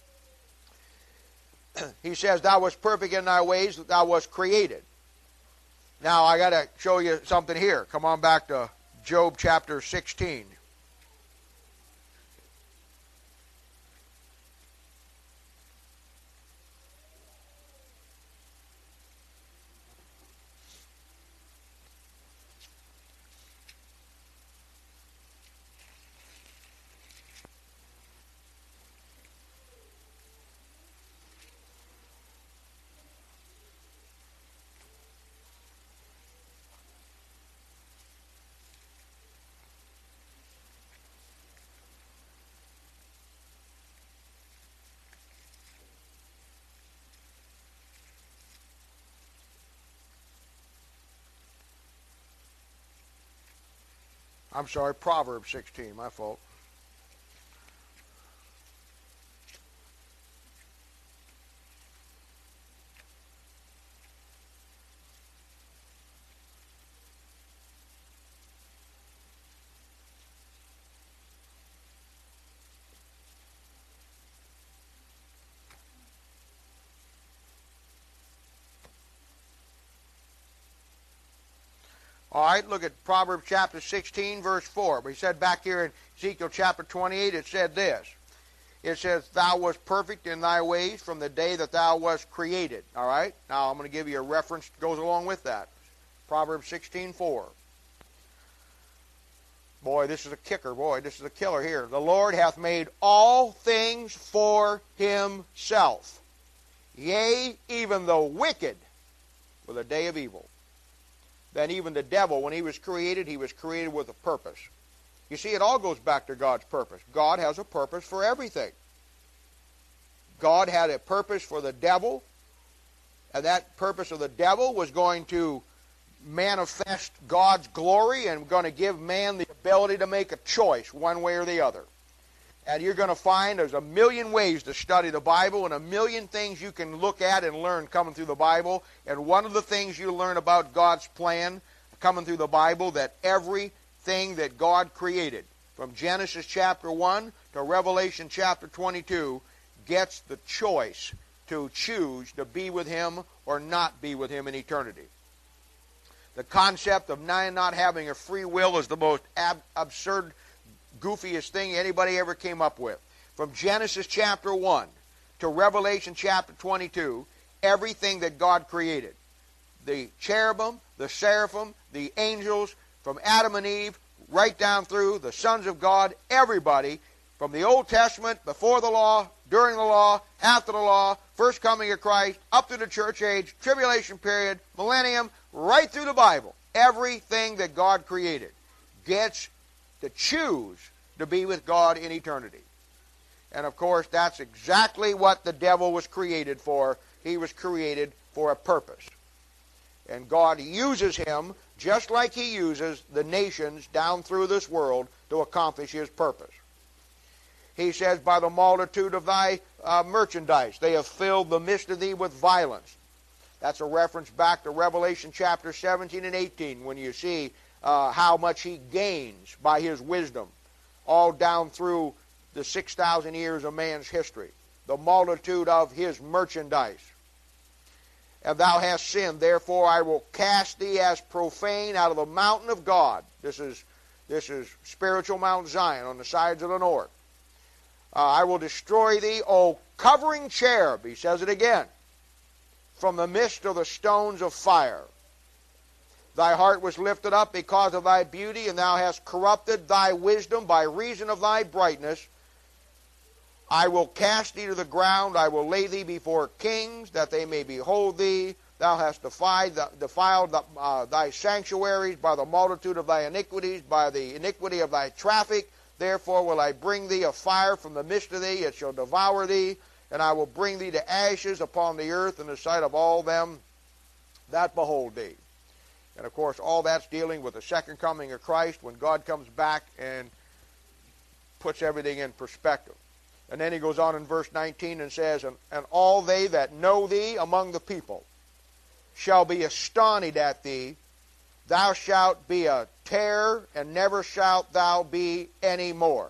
He says, Thou wast perfect in thy ways, that thou wast created. Now I got to show you something here. Come on back to Job chapter sixteen. I'm sorry, Proverbs sixteen, my fault. All right, look at Proverbs chapter sixteen, verse four. We said back here in Ezekiel chapter twenty-eight, it said this. It says, Thou wast perfect in thy ways from the day that thou wast created. All right? Now, I'm going to give you a reference that goes along with that. Proverbs sixteen, four. Boy, this is a kicker. Boy, this is a killer here. The Lord hath made all things for himself. Yea, even the wicked for the day of evil. Then even the devil, when he was created, he was created with a purpose. You see, it all goes back to God's purpose. God has a purpose for everything. God had a purpose for the devil, and that purpose of the devil was going to manifest God's glory and going to give man the ability to make a choice one way or the other. And you're going to find there's a million ways to study the Bible and a million things you can look at and learn coming through the Bible. And one of the things you learn about God's plan coming through the Bible, that everything that God created, from Genesis chapter one to Revelation chapter twenty-two, gets the choice to choose to be with him or not be with him in eternity. The concept of not having a free will is the most ab- absurd goofiest thing anybody ever came up with. From Genesis chapter one to Revelation chapter twenty-two, everything that God created, the cherubim, the seraphim, the angels, from Adam and Eve, right down through the sons of God, everybody, from the Old Testament, before the law, during the law, after the law, first coming of Christ, up to the church age, tribulation period, millennium, right through the Bible, everything that God created gets to choose to be with God in eternity. And of course, that's exactly what the devil was created for. He was created for a purpose. And God uses him just like he uses the nations down through this world to accomplish his purpose. He says, by the multitude of thy uh, merchandise. They have filled the midst of thee with violence. That's a reference back to Revelation chapter seventeen and eighteen, when you see uh, how much he gains by his wisdom, all down through the six thousand years of man's history. The multitude of his merchandise. And thou hast sinned, therefore I will cast thee as profane out of the mountain of God. This is, this is spiritual Mount Zion on the sides of the north. Uh, I will destroy thee, O covering cherub, he says it again, from the midst of the stones of fire. Thy heart was lifted up because of thy beauty, and thou hast corrupted thy wisdom by reason of thy brightness. I will cast thee to the ground, I will lay thee before kings, that they may behold thee. Thou hast defied, defiled the, uh, thy sanctuaries by the multitude of thy iniquities, by the iniquity of thy traffic. Therefore will I bring thee a fire from the midst of thee, it shall devour thee, and I will bring thee to ashes upon the earth in the sight of all them that behold thee. And of course, all that's dealing with the second coming of Christ, when God comes back and puts everything in perspective. And then he goes on in verse nineteen and says, And, and all they that know thee among the people shall be astonished at thee. Thou shalt be a terror, and never shalt thou be any more.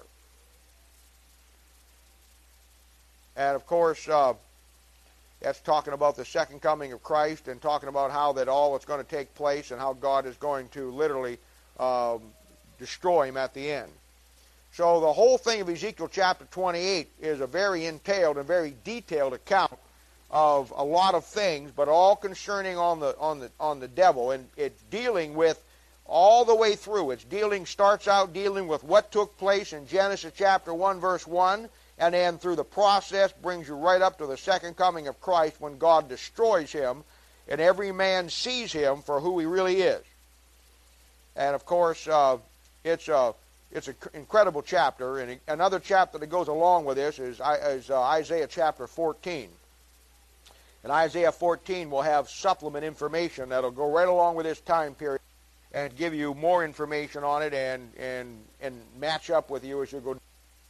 And of course, uh, that's talking about the second coming of Christ, and talking about how that all is going to take place, and how God is going to literally um, destroy him at the end. So the whole thing of Ezekiel chapter twenty-eight is a very entailed and very detailed account of a lot of things, but all concerning on the on the on the devil, and it's dealing with all the way through. It's dealing starts out dealing with what took place in Genesis chapter one verse one, and then through the process brings you right up to the second coming of Christ, when God destroys him and every man sees him for who he really is. And of course, uh, it's a It's an incredible chapter, and another chapter that goes along with this is, is uh, Isaiah chapter fourteen. And Isaiah fourteen will have supplement information that will go right along with this time period and give you more information on it, and, and, and match up with you as you go.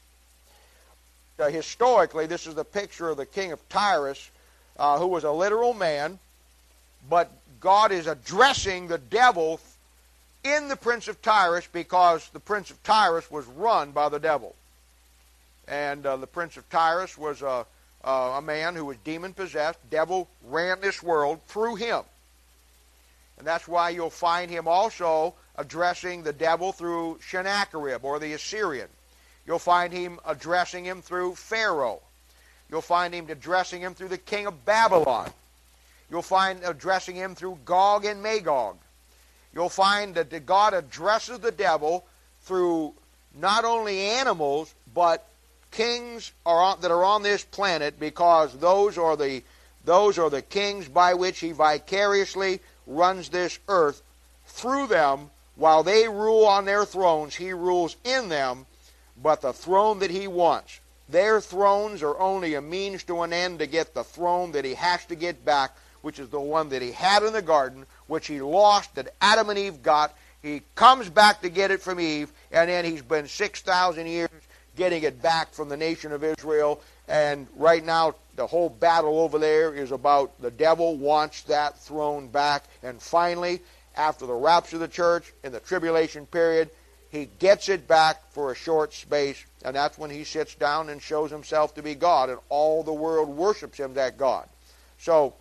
Uh, historically, this is the picture of the king of Tyrus, uh, who was a literal man, but God is addressing the devil in the prince of Tyrus, because the prince of Tyrus was run by the devil. And uh, the prince of Tyrus was a, uh, a man who was demon-possessed. Devil ran this world through him. And that's why you'll find him also addressing the devil through Sennacherib, or the Assyrian. You'll find him addressing him through Pharaoh. You'll find him addressing him through the king of Babylon. You'll find addressing him through Gog and Magog. You'll find that God addresses the devil through not only animals, but kings are on, that are on this planet, because those are the those are the kings by which he vicariously runs this earth through them. While they rule on their thrones, he rules in them, but the throne that he wants. Their thrones are only a means to an end to get the throne that he has to get back, which is the one that he had in the garden, which he lost, that Adam and Eve got. He comes back to get it from Eve, and then he's been six thousand years getting it back from the nation of Israel. And right now, the whole battle over there is about the devil wants that throne back. And finally, after the rapture of the church, in the tribulation period, he gets it back for a short space, and that's when he sits down and shows himself to be God, and all the world worships him as God. So,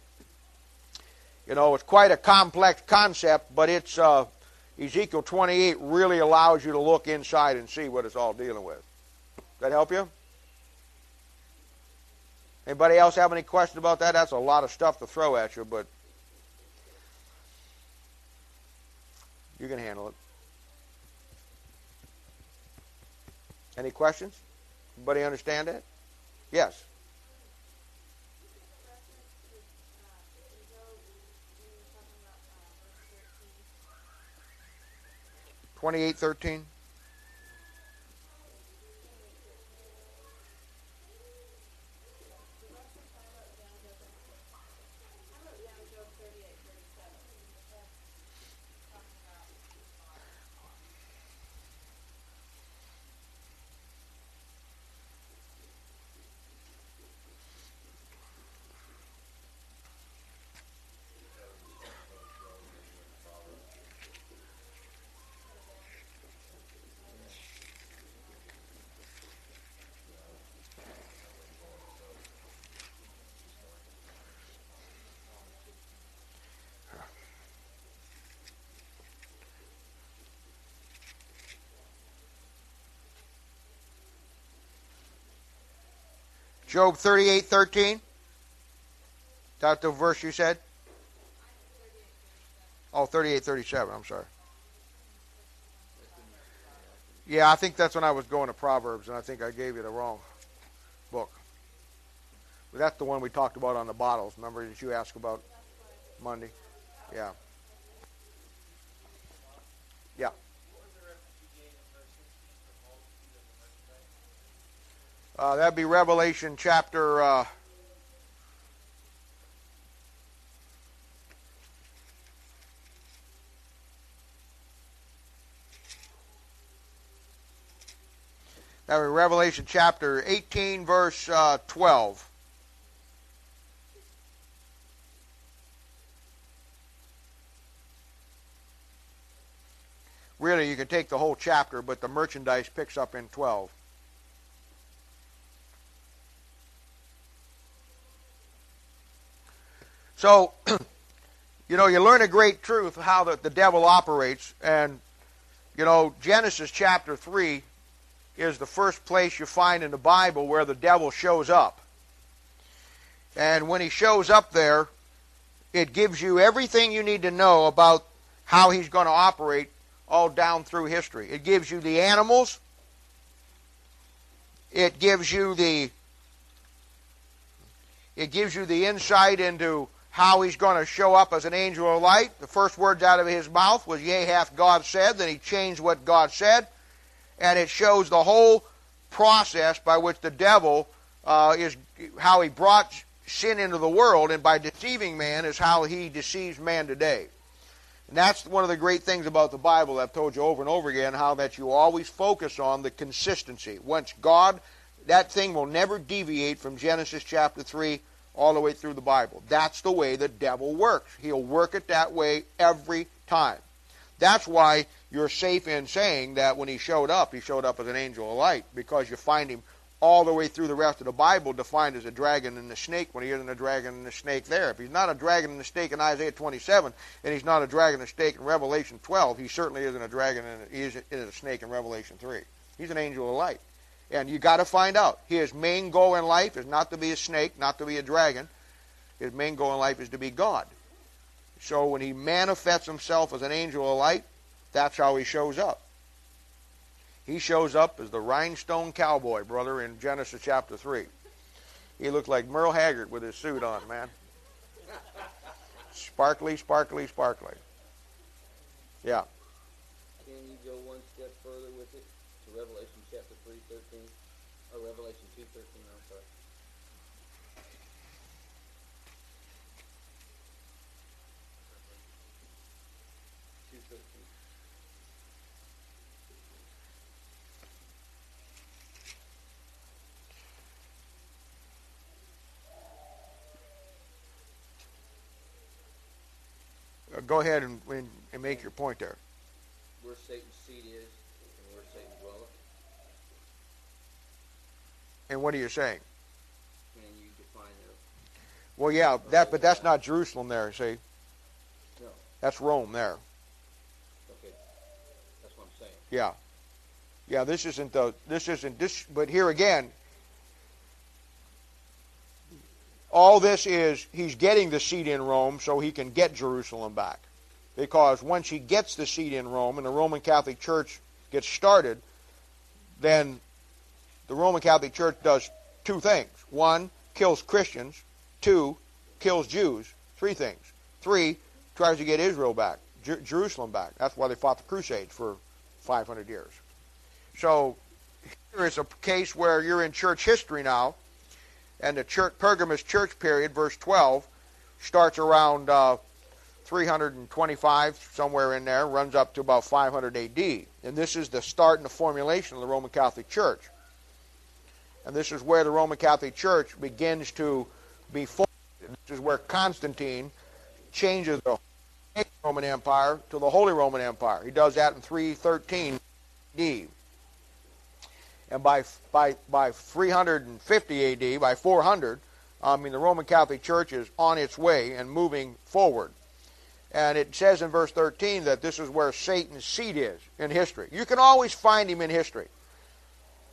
you know, it's quite a complex concept, but it's uh, Ezekiel twenty-eight really allows you to look inside and see what it's all dealing with. Does that help you? Anybody else have any questions about that? That's a lot of stuff to throw at you, but you can handle it. Any questions? Everybody understand that? Yes. twenty-eight thirteen. Job thirty-eight thirteen. Is that the verse you said? Oh, thirty-eight thirty-seven. I'm sorry. Yeah, I think that's when I was going to Proverbs, and I think I gave you the wrong book. But that's the one we talked about on the bottles. Remember that you asked about Monday? Yeah. Yeah. Uh, that'd be Revelation chapter... Uh, that would be Revelation chapter eighteen, verse uh, twelve. Really, you can take the whole chapter, but the merchandise picks up in twelve. So, you know, you learn a great truth of how the, the devil operates. And, you know, Genesis chapter three is the first place you find in the Bible where the devil shows up. And when he shows up there, it gives you everything you need to know about how he's going to operate all down through history. It gives you the animals. It gives you the it gives you the insight into how he's going to show up as an angel of light. The first words out of his mouth was, "Yea, hath God said." Then he changed what God said. And it shows the whole process by which the devil uh, is, how he brought sin into the world, and by deceiving man is how he deceives man today. And that's one of the great things about the Bible that I've told you over and over again, how that you always focus on the consistency. Once God, that thing will never deviate from Genesis chapter three all the way through the Bible. That's the way the devil works. He'll work it that way every time. That's why you're safe in saying that when he showed up, he showed up as an angel of light, because you find him all the way through the rest of the Bible defined as a dragon and a snake when he isn't a dragon and a snake there. If he's not a dragon and a snake in Isaiah twenty-seven, and he's not a dragon and a snake in Revelation twelve, he certainly isn't a dragon and he isn't a snake in Revelation three. He's an angel of light. And you got to find out. His main goal in life is not to be a snake, not to be a dragon. His main goal in life is to be God. So when he manifests himself as an angel of light, that's how he shows up. He shows up as the rhinestone cowboy, brother, in Genesis chapter three. He looked like Merle Haggard with his suit on, man. Sparkly, sparkly, sparkly. Yeah. Can you go one step further with it to Revelation chapter three thirteen? Or Revelation two thirteen, I'm sorry. two thirteen. Uh, go ahead and, and, and make your point there. Where Satan's seat is and where Satan dwelleth. And what are you saying? Can you define it? Well, yeah, that, but that's not Jerusalem there, see? No. That's Rome there. Okay. That's what I'm saying. Yeah. Yeah, this isn't the, this isn't, this, but here again, all this is, he's getting the seat in Rome so he can get Jerusalem back. Because once he gets the seat in Rome and the Roman Catholic Church gets started, then the Roman Catholic Church does two things. One, kills Christians. Two, kills Jews. Three things. Three, tries to get Israel back, Jer- Jerusalem back. That's why they fought the Crusades for five hundred years. So here is a case where you're in church history now, and the church, Pergamus church period, verse twelve, starts around uh, three hundred twenty-five, somewhere in there, runs up to about five hundred A D. And this is the start and the formulation of the Roman Catholic Church. And this is where the Roman Catholic Church begins to be formed. This is where Constantine changes the Roman Empire to the Holy Roman Empire. He does that in three thirteen A D. And by by by three hundred fifty A D, by four hundred, I mean the Roman Catholic Church is on its way and moving forward. And it says in verse thirteen that this is where Satan's seat is in history. You can always find him in history.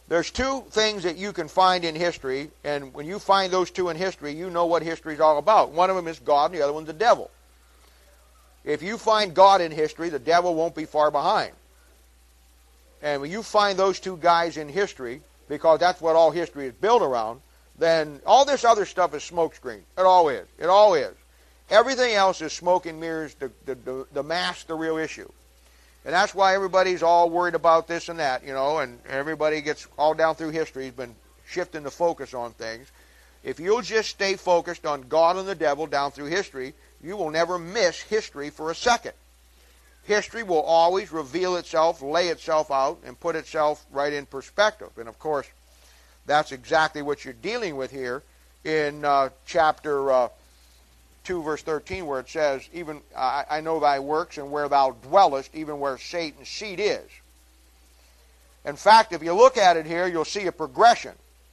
There's two things that you can find in history, and when you find those two in history, you know what history is all about. One of them is God, and the other one's the devil. If you find God in history, the devil won't be far behind. And when you find those two guys in history, because that's what all history is built around, then all this other stuff is smokescreen. It all is. It all is. Everything else is smoke and mirrors to, to, to, to mask the real issue. And that's why everybody's all worried about this and that, you know, and everybody gets all down through history has been shifting the focus on things. If you'll just stay focused on God and the devil down through history, you will never miss history for a second. History will always reveal itself, lay itself out, and put itself right in perspective. And of course, that's exactly what you're dealing with here in uh, chapter uh, two, verse thirteen, where it says, "Even I, I know thy works, and where thou dwellest, even where Satan's seat is." In fact, if you look at it here, you'll see a progression.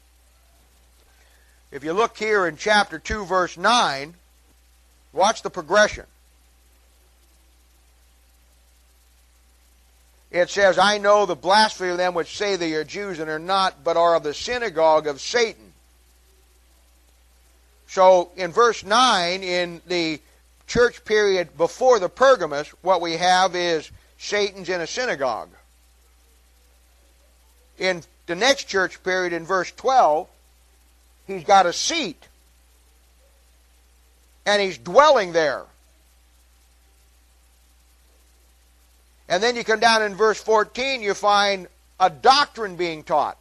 If you look here in chapter two, verse nine, watch the progression. It says, "I know the blasphemy of them which say they are Jews and are not, but are of the synagogue of Satan." So in verse nine, in the church period before the Pergamus, what we have is Satan's in a synagogue. In the next church period, in verse twelve, he's got a seat. And he's dwelling there. And then you come down in verse fourteen, you find a doctrine being taught.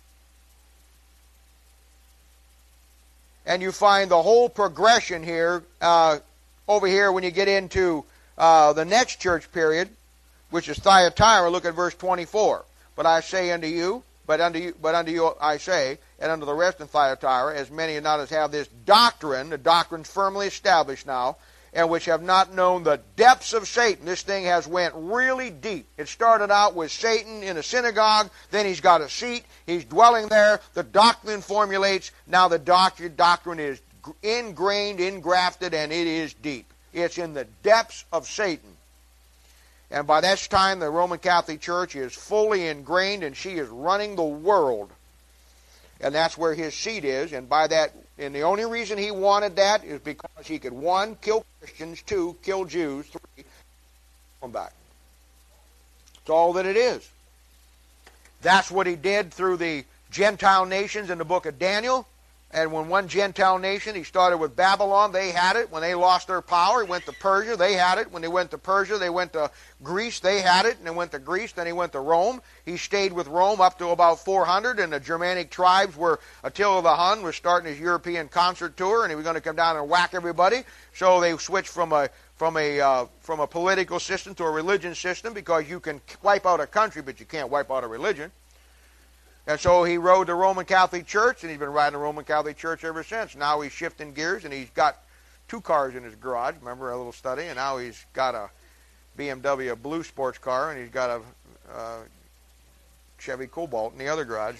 And you find the whole progression here, uh, over here when you get into uh, the next church period, which is Thyatira. Look at verse twenty-four. "But I say unto you, but unto you, but unto you I say, and unto the rest in Thyatira, as many as not as have this doctrine," the doctrine's firmly established now, "and which have not known the depths of Satan." This thing has went really deep. It started out with Satan in a synagogue, then he's got a seat, he's dwelling there, the doctrine formulates, now the doctrine, doctrine is ingrained, engrafted, and it is deep. It's in the depths of Satan. And by this time, the Roman Catholic Church is fully ingrained, and she is running the world. And that's where his seat is, and by that, and the only reason he wanted that is because he could, one, kill Christians, two, kill Jews, three, come back. That's all that it is. That's what he did through the Gentile nations in the book of Daniel. And when one Gentile nation, he started with Babylon, they had it. When they lost their power, he went to Persia, they had it. When they went to Persia, they went to Greece, they had it. And they went to Greece, then he went to Rome. He stayed with Rome up to about four hundred, and the Germanic tribes were, Attila the Hun was starting his European concert tour, and he was going to come down and whack everybody. So they switched from a from a uh, from a political system to a religion system, because you can wipe out a country, but you can't wipe out a religion. And so he rode the Roman Catholic Church, and he's been riding the Roman Catholic Church ever since. Now he's shifting gears, and he's got two cars in his garage. Remember, a little study? And now he's got a B M W, a blue sports car, and he's got a uh, Chevy Cobalt in the other garage.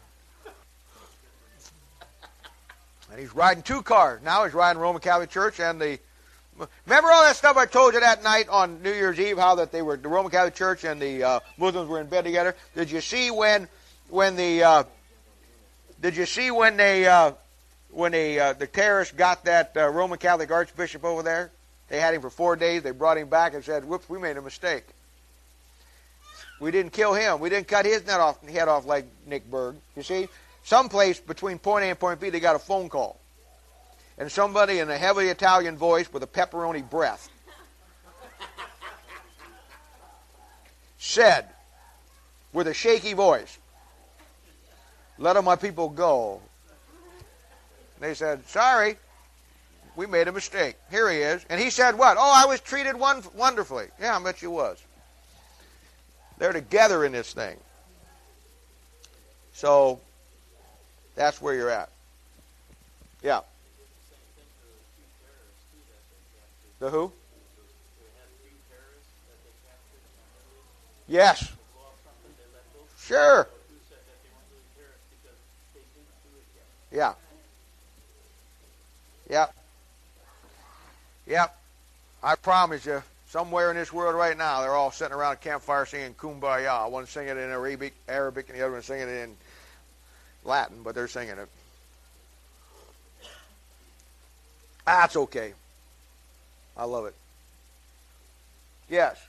And he's riding two cars. Now he's riding Roman Catholic Church and the... Remember all that stuff I told you that night on New Year's Eve, how that they were, the Roman Catholic Church and the uh, Muslims were in bed together? Did you see when... When the uh, did you see when they uh, when they uh, the terrorists got that uh, Roman Catholic Archbishop over there? They had him for four days. They brought him back and said, "Whoops, we made a mistake. We didn't kill him. We didn't cut his head off, head off like Nick Berg." You see, someplace between point A and point B, they got a phone call, and somebody in a heavy Italian voice with a pepperoni breath said, with a shaky voice, "Let my people go." They said, "Sorry, we made a mistake. Here he is." And he said what? "Oh, I was treated one wonderfully." Yeah, I bet you was. They're together in this thing. So, that's where you're at. Yeah. The who? Yes. Sure. Yeah. Yep. Yep. I promise you, somewhere in this world right now, they're all sitting around a campfire singing Kumbaya. One singing it in Arabic, Arabic, and the other one singing it in Latin, but they're singing it. That's okay. I love it. Yes.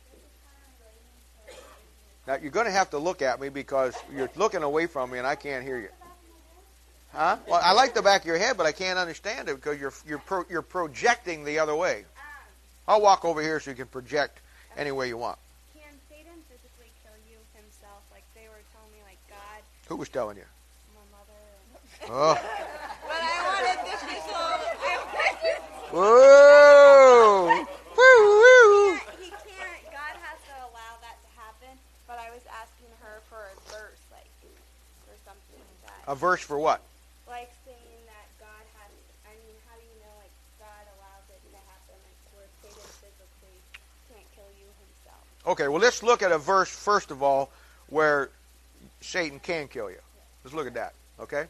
Now, you're going to have to look at me because you're looking away from me and I can't hear you. Huh? Well, I like the back of your head, but I can't understand it because you're you're pro, you're projecting the other way. I'll walk over here so you can project any way you want. Can Satan physically kill you himself? Like they were telling me, like God. Who was telling you? My mother. Oh. But I wanted this result. Whoa! Woo! He can't. God has to allow that to happen. But I was asking her for a verse, like, or something like that. A verse for what? Like saying that God has. I mean, how do you know, like, God allows it to happen, like, where Satan physically can't kill you himself? Okay, well, let's look at a verse, first of all, where Satan can kill you. Let's look at that, okay?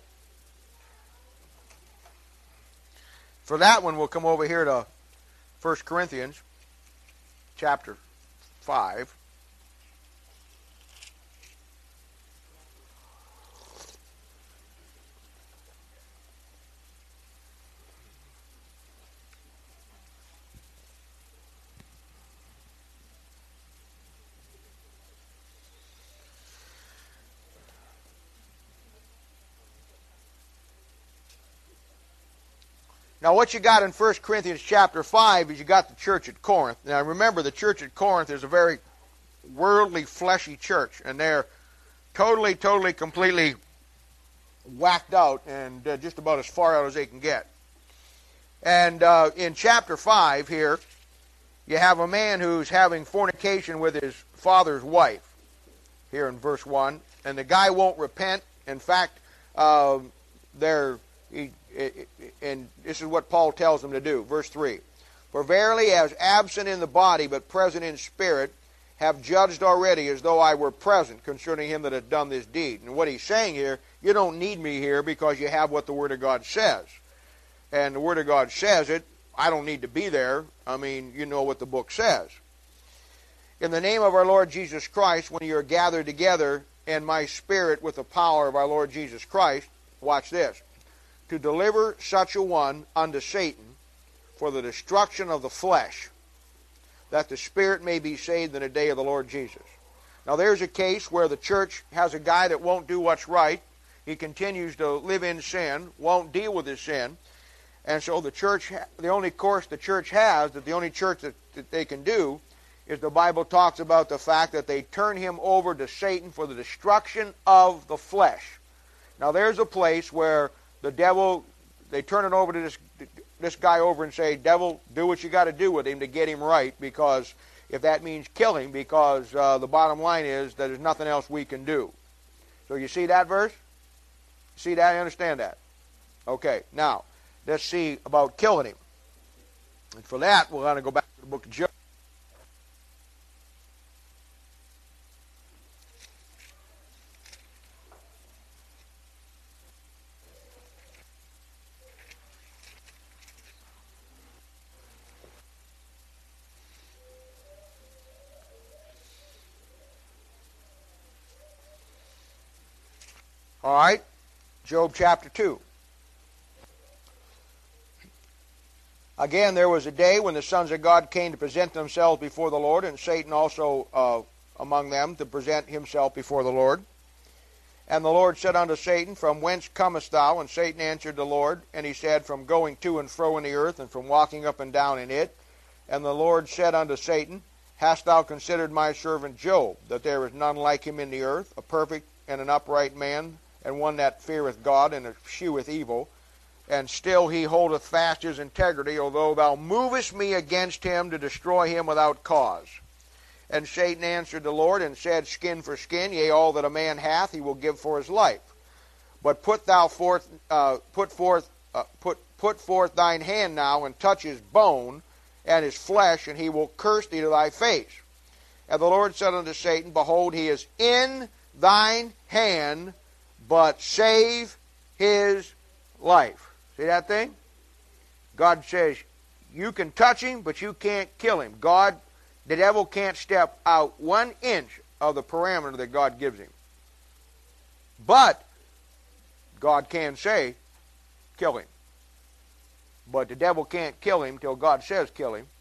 For that one, we'll come over here to First Corinthians chapter five. Now, what you got in First Corinthians chapter five is you got the church at Corinth. Now, remember, the church at Corinth is a very worldly, fleshy church, and they're totally, totally, completely whacked out and uh, just about as far out as they can get. And uh, in chapter five here, you have a man who's having fornication with his father's wife, here in verse one, and the guy won't repent. In fact, uh, they're... He, and this is what Paul tells them to do. Verse three. For verily, as absent in the body, but present in spirit, have judged already as though I were present concerning him that had done this deed. And what he's saying here, you don't need me here because you have what the Word of God says. And the Word of God says it. I don't need to be there. I mean, you know what the book says. In the name of our Lord Jesus Christ, when you are gathered together in my spirit with the power of our Lord Jesus Christ, watch this. To deliver such a one unto Satan for the destruction of the flesh, that the spirit may be saved in the day of the Lord Jesus. Now there's a case where the church has a guy that won't do what's right. He continues to live in sin, won't deal with his sin. And so the church, the only course the church has, that the only church that, that they can do, is the Bible talks about the fact that they turn him over to Satan for the destruction of the flesh. Now there's a place where the devil, they turn it over to this this guy over and say, devil, do what you got to do with him to get him right, because if that means kill him, because uh, the bottom line is that there's nothing else we can do. So you see that verse? See that? You understand that? Okay, now, let's see about killing him. And for that, we're going to go back to the book of Job. All right, Job chapter two. Again, there was a day when the sons of God came to present themselves before the Lord, and Satan also uh, among them to present himself before the Lord. And the Lord said unto Satan, From whence comest thou? And Satan answered the Lord, and he said, From going to and fro in the earth, and from walking up and down in it. And the Lord said unto Satan, Hast thou considered my servant Job, that there is none like him in the earth, a perfect and an upright man, and one that feareth God and escheweth evil, and still he holdeth fast his integrity, although thou movest me against him to destroy him without cause. And Satan answered the Lord and said, Skin for skin, yea, all that a man hath he will give for his life. But put thou forth, uh, put forth, uh, put put forth thine hand now and touch his bone and his flesh, and he will curse thee to thy face. And the Lord said unto Satan, Behold, he is in thine hand, but save his life. See that thing? God says, you can touch him, but you can't kill him. God, the devil can't step out one inch of the parameter that God gives him. But God can say, kill him. But the devil can't kill him till God says kill him.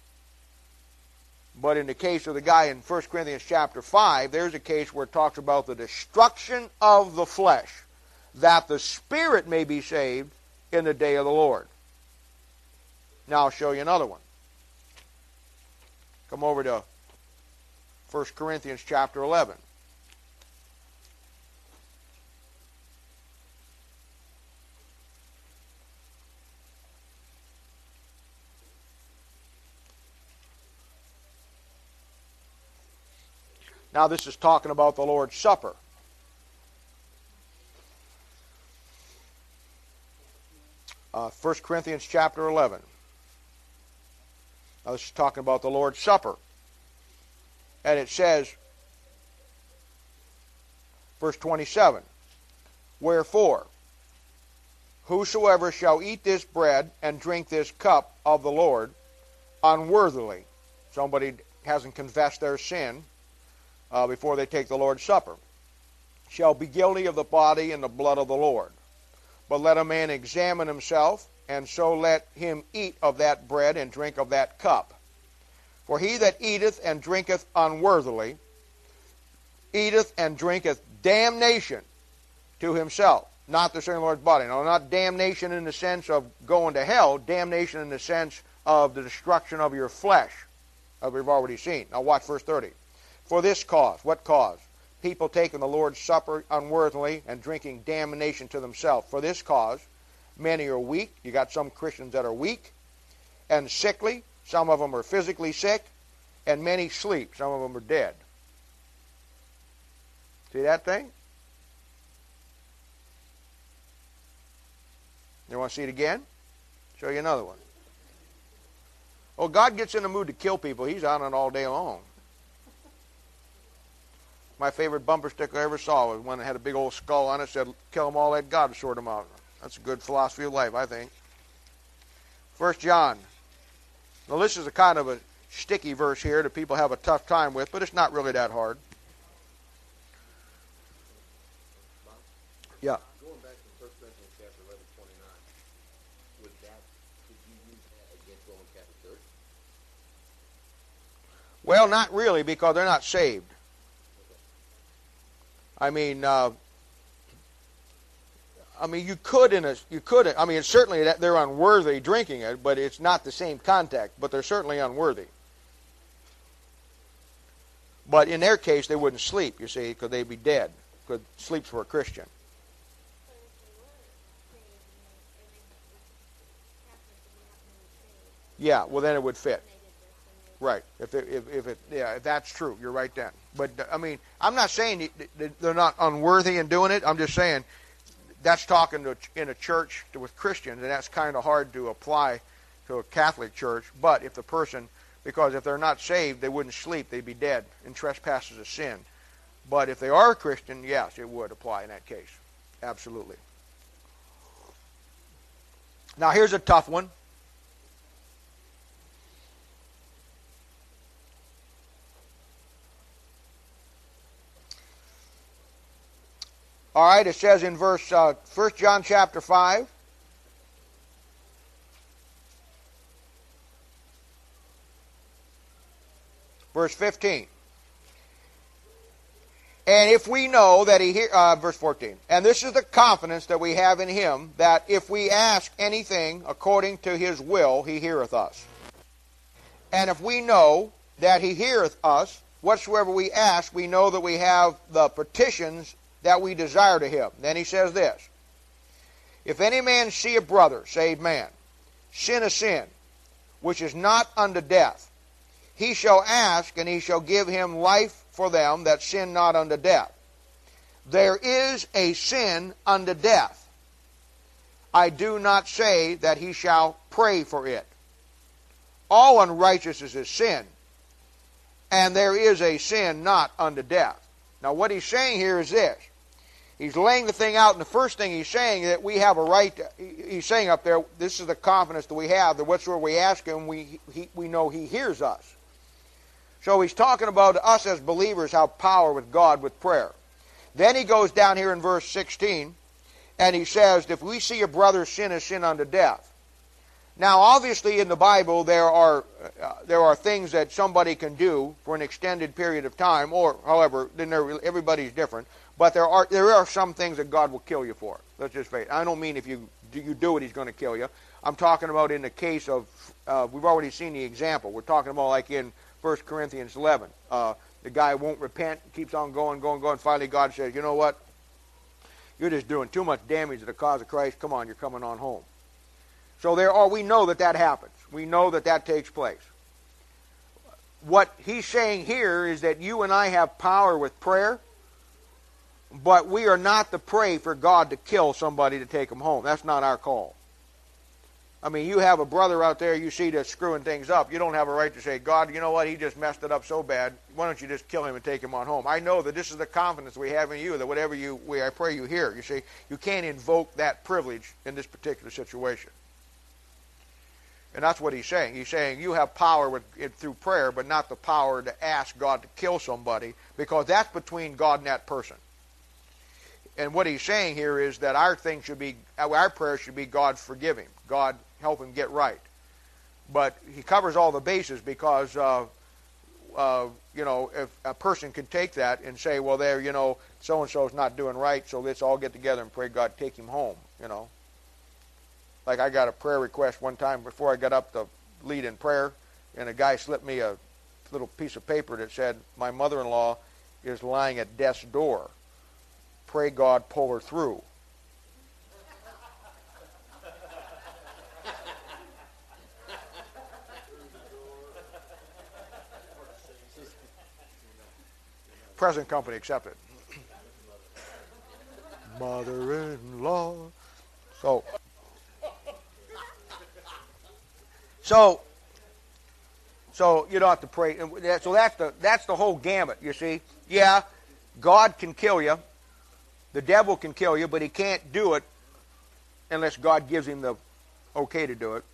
But in the case of the guy in First Corinthians chapter five, there's a case where it talks about the destruction of the flesh, that the spirit may be saved in the day of the Lord. Now I'll show you another one. Come over to First Corinthians chapter eleven. Now this is talking about the Lord's Supper. Uh, First Corinthians chapter eleven. Now this is talking about the Lord's Supper. And it says, verse twenty-seven, wherefore, whosoever shall eat this bread and drink this cup of the Lord unworthily, somebody hasn't confessed their sin uh, before they take the Lord's Supper, shall be guilty of the body and the blood of the Lord. But let a man examine himself, and so let him eat of that bread and drink of that cup. For he that eateth and drinketh unworthily, eateth and drinketh damnation to himself, not the same Lord's body. Now, not damnation in the sense of going to hell, damnation in the sense of the destruction of your flesh, as we've already seen. Now watch verse thirty. For this cause, what cause? People taking the Lord's Supper unworthily and drinking damnation to themselves. For this cause, many are weak. You got some Christians that are weak and sickly. Some of them are physically sick, and many sleep. Some of them are dead. See that thing? You want to see it again? Show you another one. Oh, God gets in the mood to kill people. He's on it all day long. My favorite bumper sticker I ever saw was one that had a big old skull on it. Said, kill them all, let God sort them out. That's a good philosophy of life, I think. First John. Now, this is a kind of a sticky verse here that people have a tough time with, but it's not really that hard. Yeah. Going back to First Corinthians chapter eleven, twenty-nine, would that, could you use that against Roman Catholic Church? Well, not really, because they're not saved. I mean, uh, I mean, you could in a, you could. I mean, it's certainly that they're unworthy drinking it, but it's not the same contact. But they're certainly unworthy. But in their case, they wouldn't sleep. You see, because they'd be dead. Because sleep's for a Christian. Yeah, well, then it would fit. Right. If it, if, if it, yeah, if that's true, you're right then. But I mean, I'm not saying they're not unworthy in doing it. I'm just saying that's talking to in a church with Christians, and that's kind of hard to apply to a Catholic church. But if the person, because if they're not saved, they wouldn't sleep; they'd be dead in trespasses of sin. But if they are a Christian, yes, it would apply in that case. Absolutely. Now here's a tough one. All right, it says in verse uh, First John chapter five, verse fifteen. And if we know that he hear, uh, verse fourteen, and this is the confidence that we have in him, that if we ask anything according to his will, he heareth us. And if we know that he heareth us, whatsoever we ask, we know that we have the petitions that we desire to him. Then he says this, if any man see a brother, saved man, sin a sin, which is not unto death, he shall ask, and he shall give him life for them that sin not unto death. There is a sin unto death. I do not say that he shall pray for it. All unrighteousness is sin, and there is a sin not unto death. Now what he's saying here is this. He's laying the thing out, and the first thing he's saying that we have a right to, he's saying up there, this is the confidence that we have, that whatsoever we ask him, we, he, we know he hears us. So he's talking about us as believers have power with God with prayer. Then he goes down here in verse sixteen, And he says, if we see a brother's sin as sin unto death. Now, obviously, in the Bible, there are uh, there are things that somebody can do for an extended period of time, or, however, then everybody's different. But there are there are some things that God will kill you for. Let's just face it. I don't mean if you you do it, He's going to kill you. I'm talking about in the case of, uh, we've already seen the example. We're talking about like in First Corinthians eleven. Uh, the guy won't repent, keeps on going, going, going. Finally, God says, you know what? You're just doing too much damage to the cause of Christ. Come on, you're coming on home. So there are, we know that that happens. We know that that takes place. What he's saying here is that you and I have power with prayer, but we are not to pray for God to kill somebody to take them home. That's not our call. I mean, you have a brother out there you see that's screwing things up. You don't have a right to say, God, you know what, he just messed it up so bad. Why don't you just kill him and take him on home? I know that this is the confidence we have in you, that whatever you, we, I pray you hear. You see, you can't invoke that privilege in this particular situation. And that's what he's saying. He's saying you have power with, it, through prayer, but not the power to ask God to kill somebody, because that's between God and that person. And what he's saying here is that our thing should be, our prayer should be, God forgive him. God help him get right. But he covers all the bases because, uh, uh, you know, if a person can take that and say, well, there, you know, so-and-so's not doing right, so let's all get together and pray God take him home, you know. Like I got a prayer request one time before I got up to lead in prayer, and a guy slipped me a little piece of paper that said, my mother-in-law is lying at death's door. Pray God pull her through. Present company accepted. Mother-in-law. So, so, so you don't have to pray. So that's the that's the whole gamut. You see, yeah, God can kill you, the devil can kill you, but he can't do it unless God gives him the okay to do it.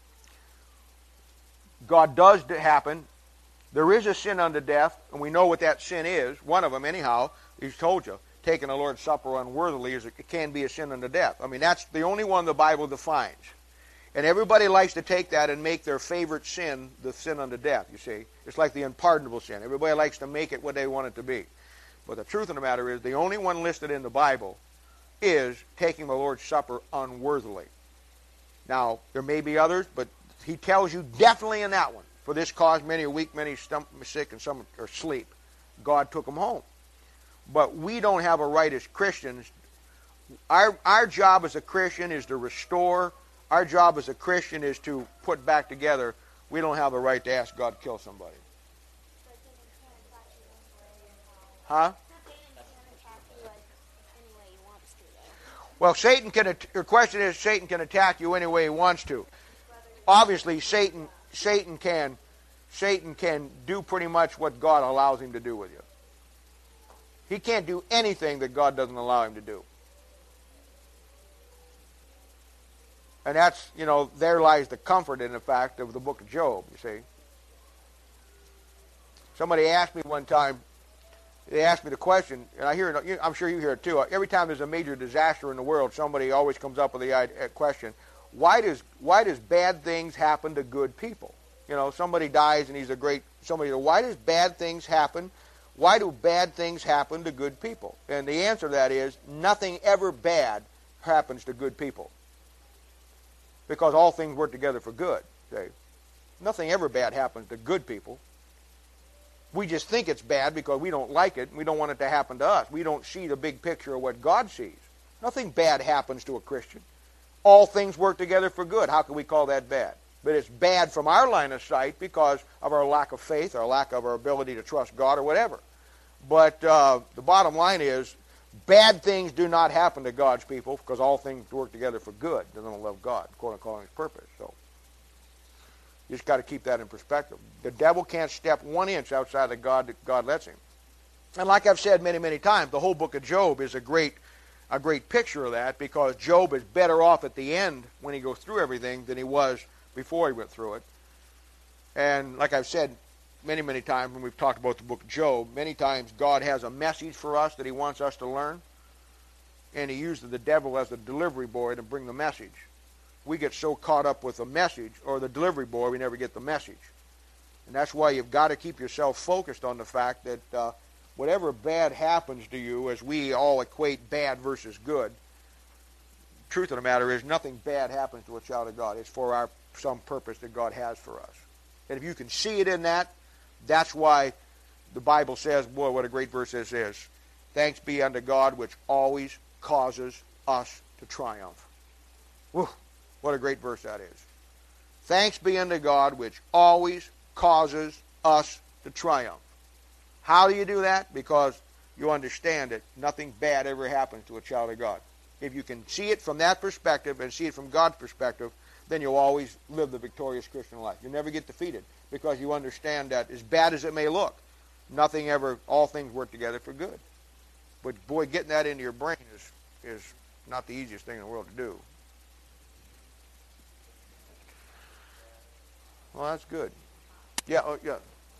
God does happen. There is a sin unto death, and we know what that sin is. One of them, anyhow, he's told you, taking the Lord's Supper unworthily, is it can be a sin unto death. I mean, that's the only one the Bible defines. And everybody likes to take that and make their favorite sin the sin unto death, you see. It's like the unpardonable sin. Everybody likes to make it what they want it to be. But the truth of the matter is, the only one listed in the Bible is taking the Lord's Supper unworthily. Now, there may be others, but he tells you definitely in that one, for this cause many are weak, many are sick, and some are asleep. God took them home. But we don't have a right as Christians. Our, our job as a Christian is to restore. Our job as a Christian is to put back together. We don't have a right to ask God to kill somebody. Huh? Well, Satan can. Your question is, Satan can attack you any way he wants to. Obviously, Satan, Satan can, Satan can do pretty much what God allows him to do with you. He can't do anything that God doesn't allow him to do. And that's, you know, there lies the comfort in the fact of the book of Job, you see. Somebody asked me one time, they asked me the question, and I hear it, I'm sure you hear it too. Every time there's a major disaster in the world, somebody always comes up with the question, why does why does bad things happen to good people? You know, somebody dies and he's a great, somebody, why does bad things happen? Why do bad things happen to good people? And the answer to that is, nothing ever bad happens to good people. Because all things work together for good. Okay? Nothing ever bad happens to good people. We just think it's bad because we don't like it and we don't want it to happen to us. We don't see the big picture of what God sees. Nothing bad happens to a Christian. All things work together for good. How can we call that bad? But it's bad from our line of sight because of our lack of faith, our lack of our ability to trust God or whatever. But uh, the bottom line is, bad things do not happen to God's people because all things work together for good. They don't love God, according to his purpose. So you just got to keep that in perspective. The devil can't step one inch outside of God that God lets him. And like I've said many, many times, the whole book of Job is a great, a great picture of that, because Job is better off at the end when he goes through everything than he was before he went through it. And like I've said many, many times when we've talked about the book of Job, many times God has a message for us that he wants us to learn. and he used the devil as the delivery boy to bring the message. We get so caught up with the message, or the delivery boy, we never get the message. And that's why you've got to keep yourself focused on the fact that uh, whatever bad happens to you, as we all equate bad versus good, truth of the matter is nothing bad happens to a child of God. It's for our some purpose that God has for us. And if you can see it in that, that's why the Bible says, boy, what a great verse this is. Thanks be unto God which always causes us to triumph. Whew, what a great verse that is. Thanks be unto God which always causes us to triumph. How do you do that? Because you understand that nothing bad ever happens to a child of God. If you can see it from that perspective and see it from God's perspective, then you'll always live the victorious Christian life. You'll never get defeated because you understand that as bad as it may look, nothing ever, all things work together for good. But boy, getting that into your brain is, is not the easiest thing in the world to do. Well, that's good. Yeah, oh, yeah.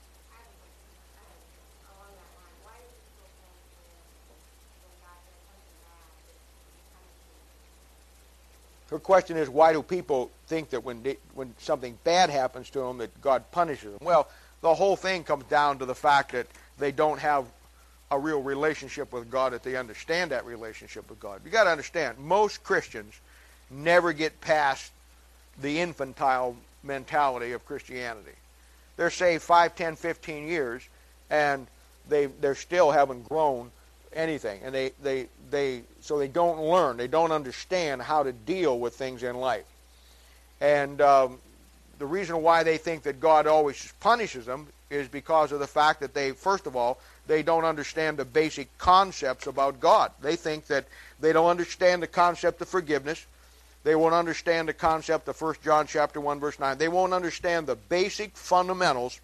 Her question is, why do people think that when they, when something bad happens to them that God punishes them? Well, the whole thing comes down to the fact that they don't have a real relationship with God, that they understand that relationship with God. You got to understand, most Christians never get past the infantile mentality of Christianity. They're saved five, ten, fifteen years, and they they still haven't grown anything, and they they they so they don't learn, they don't understand how to deal with things in life. And um, the reason why they think that God always punishes them is because of the fact that they, first of all, they don't understand the basic concepts about God. They think that they don't understand the concept of forgiveness. They won't understand the concept of First John chapter one, verse nine. They won't understand the basic fundamentals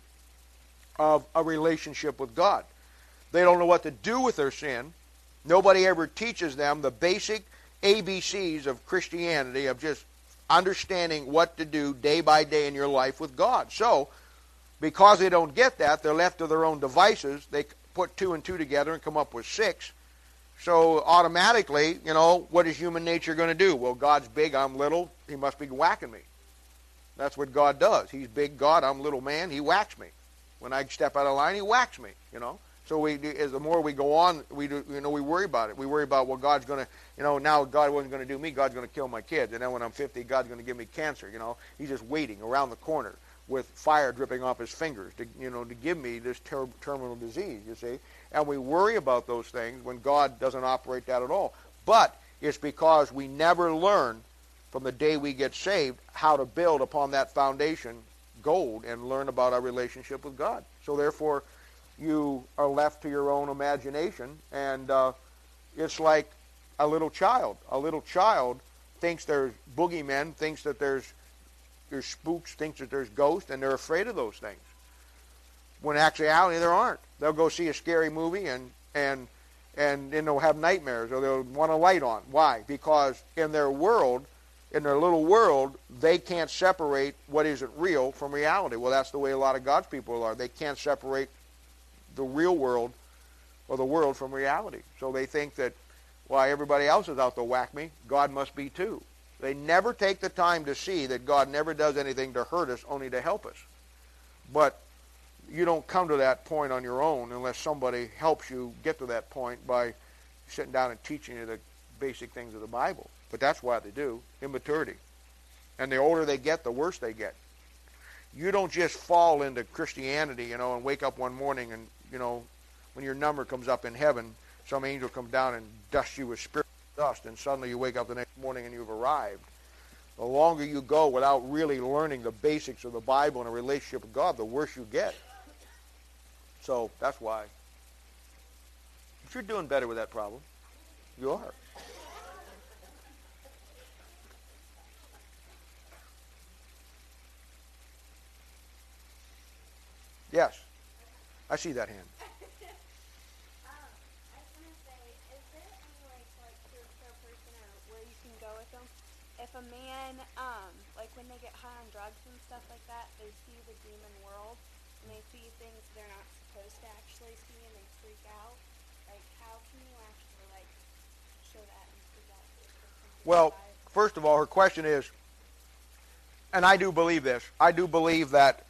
of a relationship with God. They don't know what to do with their sin. Nobody ever teaches them the basic A B Cs of Christianity, of just understanding what to do day by day in your life with God. So, because they don't get that, they're left to their own devices. They put two and two together and come up with six. So automatically, you know, what is human nature going to do? Well, God's big, I'm little, he must be whacking me. That's what God does. He's big God, I'm little man, he whacks me. When I step out of line, he whacks me, you know. So we, as the more we go on, we do, you know, we worry about it. We worry about, well, God's going to, you know, now God wasn't going to do me, God's going to kill my kids. And then when I'm fifty, God's going to give me cancer, you know. He's just waiting around the corner with fire dripping off his fingers to, you know, to give me this ter- terminal disease, you see. And we worry about those things when God doesn't operate that at all. But it's because we never learn from the day we get saved how to build upon that foundation gold and learn about our relationship with God. So therefore, you are left to your own imagination, and uh, it's like a little child. A little child thinks there's boogeymen, thinks that there's there's spooks, thinks that there's ghosts, and they're afraid of those things. When in actuality there aren't. They'll go see a scary movie and and and then they'll have nightmares, or they'll want a light on. Why? Because in their world, in their little world, they can't separate what isn't real from reality. Well, that's the way a lot of God's people are. They can't separate the real world or the world from reality. So they think that, why, everybody else is out to whack me, God must be too. They never take the time to see that God never does anything to hurt us, only to help us. But you don't come to that point on your own unless somebody helps you get to that point by sitting down and teaching you the basic things of the Bible. But that's why they do, immaturity. And the older they get, the worse they get. You don't just fall into Christianity, you know, and wake up one morning and, you know, when your number comes up in heaven, some angel comes down and dusts you with spiritual dust, and suddenly you wake up the next morning and you've arrived. The longer you go without really learning the basics of the Bible and a relationship with God, the worse you get. So that's why. But you're doing better with that problem. You are. Yes. I see that hand. Um, I was gonna say, is there any way to like to show a person or where you can go with them? If a man, um, like when they get high on drugs and stuff like that, they see the demon world and they see things they're not supposed to actually see and they freak out. Like, how can you actually like show that in Well, first of all, her question is, and I do believe this, I do believe that,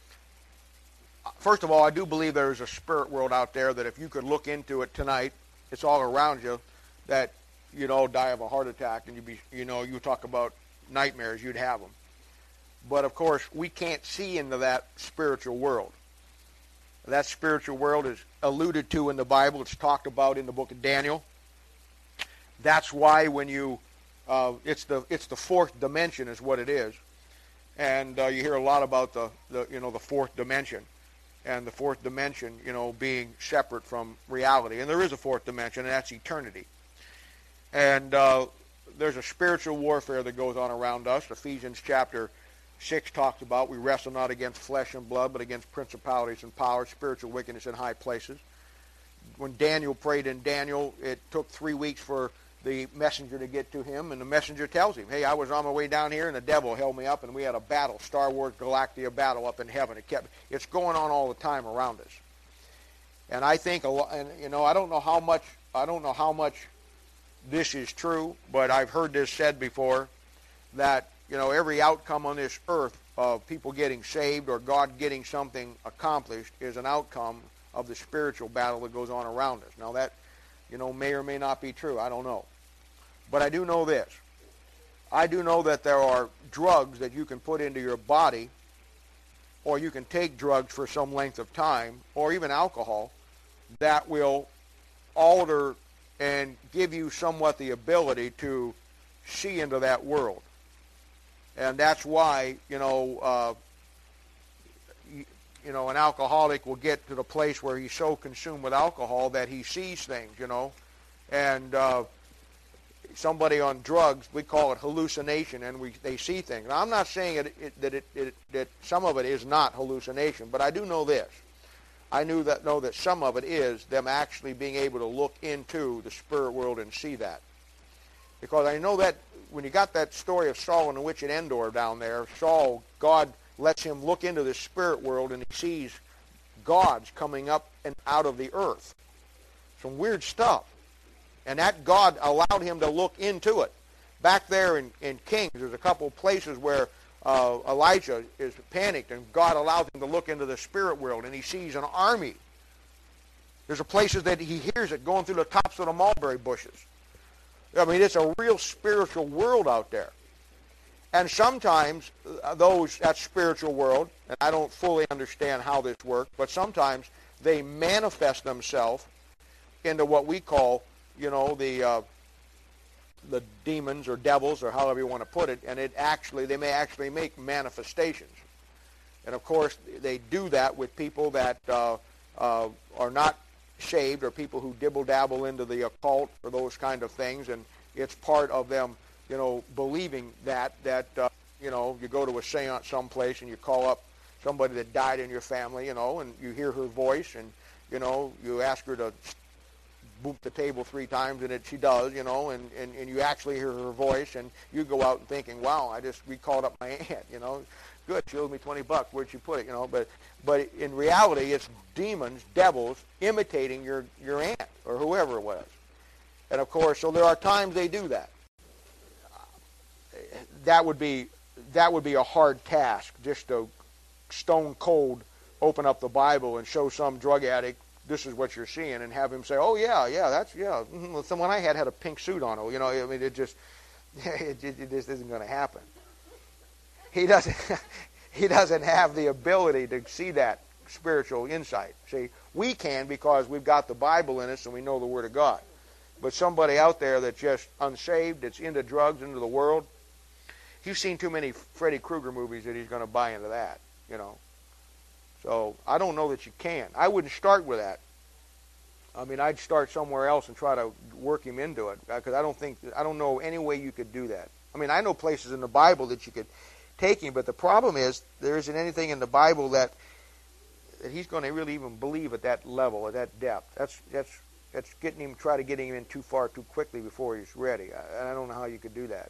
first of all, I do believe there is a spirit world out there that if you could look into it tonight, it's all around you, that you'd all die of a heart attack, and you'd be, you know, you talk about nightmares, you'd have them. But of course, we can't see into that spiritual world. That spiritual world is alluded to in the Bible. It's talked about in the book of Daniel. That's why when you, uh, it's the it's the fourth dimension is what it is, and uh, you hear a lot about the, the you know the fourth dimension, and the fourth dimension you know being separate from reality. And there is a fourth dimension, and that's eternity. And uh, there's a spiritual warfare that goes on around us. Ephesians chapter six talks about we wrestle not against flesh and blood, but against principalities and powers, spiritual wickedness in high places. When Daniel prayed in Daniel, it took three weeks for the messenger to get to him, and the messenger tells him, hey, I was on my way down here, and the devil held me up, and we had a battle, Star Wars Galactica battle up in heaven. It kept, it's going on all the time around us. And I think, a lot, and you know, I don't know how much, I don't know how much this is true, but I've heard this said before, that you know, every outcome on this earth of people getting saved or God getting something accomplished is an outcome of the spiritual battle that goes on around us. Now that, you know, may or may not be true. I don't know. But I do know this. I do know that there are drugs that you can put into your body, or you can take drugs for some length of time, or even alcohol, that will alter and give you somewhat the ability to see into that world. And that's why, you know, uh, you, you know, an alcoholic will get to the place where he's so consumed with alcohol that he sees things, you know. And uh, somebody on drugs, we call it hallucination, and we they see things. Now, I'm not saying it, it, that it, it, that some of it is not hallucination, but I do know this. I knew that know that some of it is them actually being able to look into the spirit world and see that. Because I know that when you got that story of Saul and the witch at Endor down there, Saul, God lets him look into the spirit world, and he sees gods coming up and out of the earth. Some weird stuff. And that God allowed him to look into it. Back there in, in Kings, there's a couple places where uh, Elijah is panicked, and God allows him to look into the spirit world, and he sees an army. There's a places that he hears it going through the tops of the mulberry bushes. I mean, it's a real spiritual world out there. And sometimes uh, those, that spiritual world, and I don't fully understand how this works, but sometimes they manifest themselves into what we call, you know, the uh, the demons or devils or however you want to put it, and it actually, they may actually make manifestations. And of course, they do that with people that uh, uh, are not saved, or people who dibble-dabble into the occult or those kind of things, and it's part of them, you know, believing that, that, uh, you know, you go to a seance someplace and you call up somebody that died in your family, you know, and you hear her voice, and, you know, you ask her to boop the table three times, and it, she does, you know, and, and, and you actually hear her voice, and you go out and thinking, wow, I just recalled up my aunt, you know, good, she owes me twenty bucks, where'd she put it, you know, but but in reality, it's demons, devils, imitating your, your aunt, or whoever it was. And of course, so there are times they do that. That would be, that would be a hard task, just to stone cold open up the Bible and show some drug addict, this is what you're seeing, and have him say, oh yeah, yeah, that's, yeah, mm-hmm. Someone I had had a pink suit on, you know, I mean, it just, it, it just isn't going to happen. He doesn't, he doesn't have the ability to see that spiritual insight. See, we can because we've got the Bible in us and we know the Word of God. But somebody out there that's just unsaved, that's into drugs, into the world, he's seen too many Freddy Krueger movies that he's going to buy into that, you know. So I don't know that you can. I wouldn't start with that. I mean, I'd start somewhere else and try to work him into it, because I don't think, I don't know any way you could do that. I mean, I know places in the Bible that you could take him, but the problem is there isn't anything in the Bible that that he's going to really even believe at that level, at that depth. That's that's that's getting him, try to get him in too far too quickly before he's ready. I, I don't know how you could do that.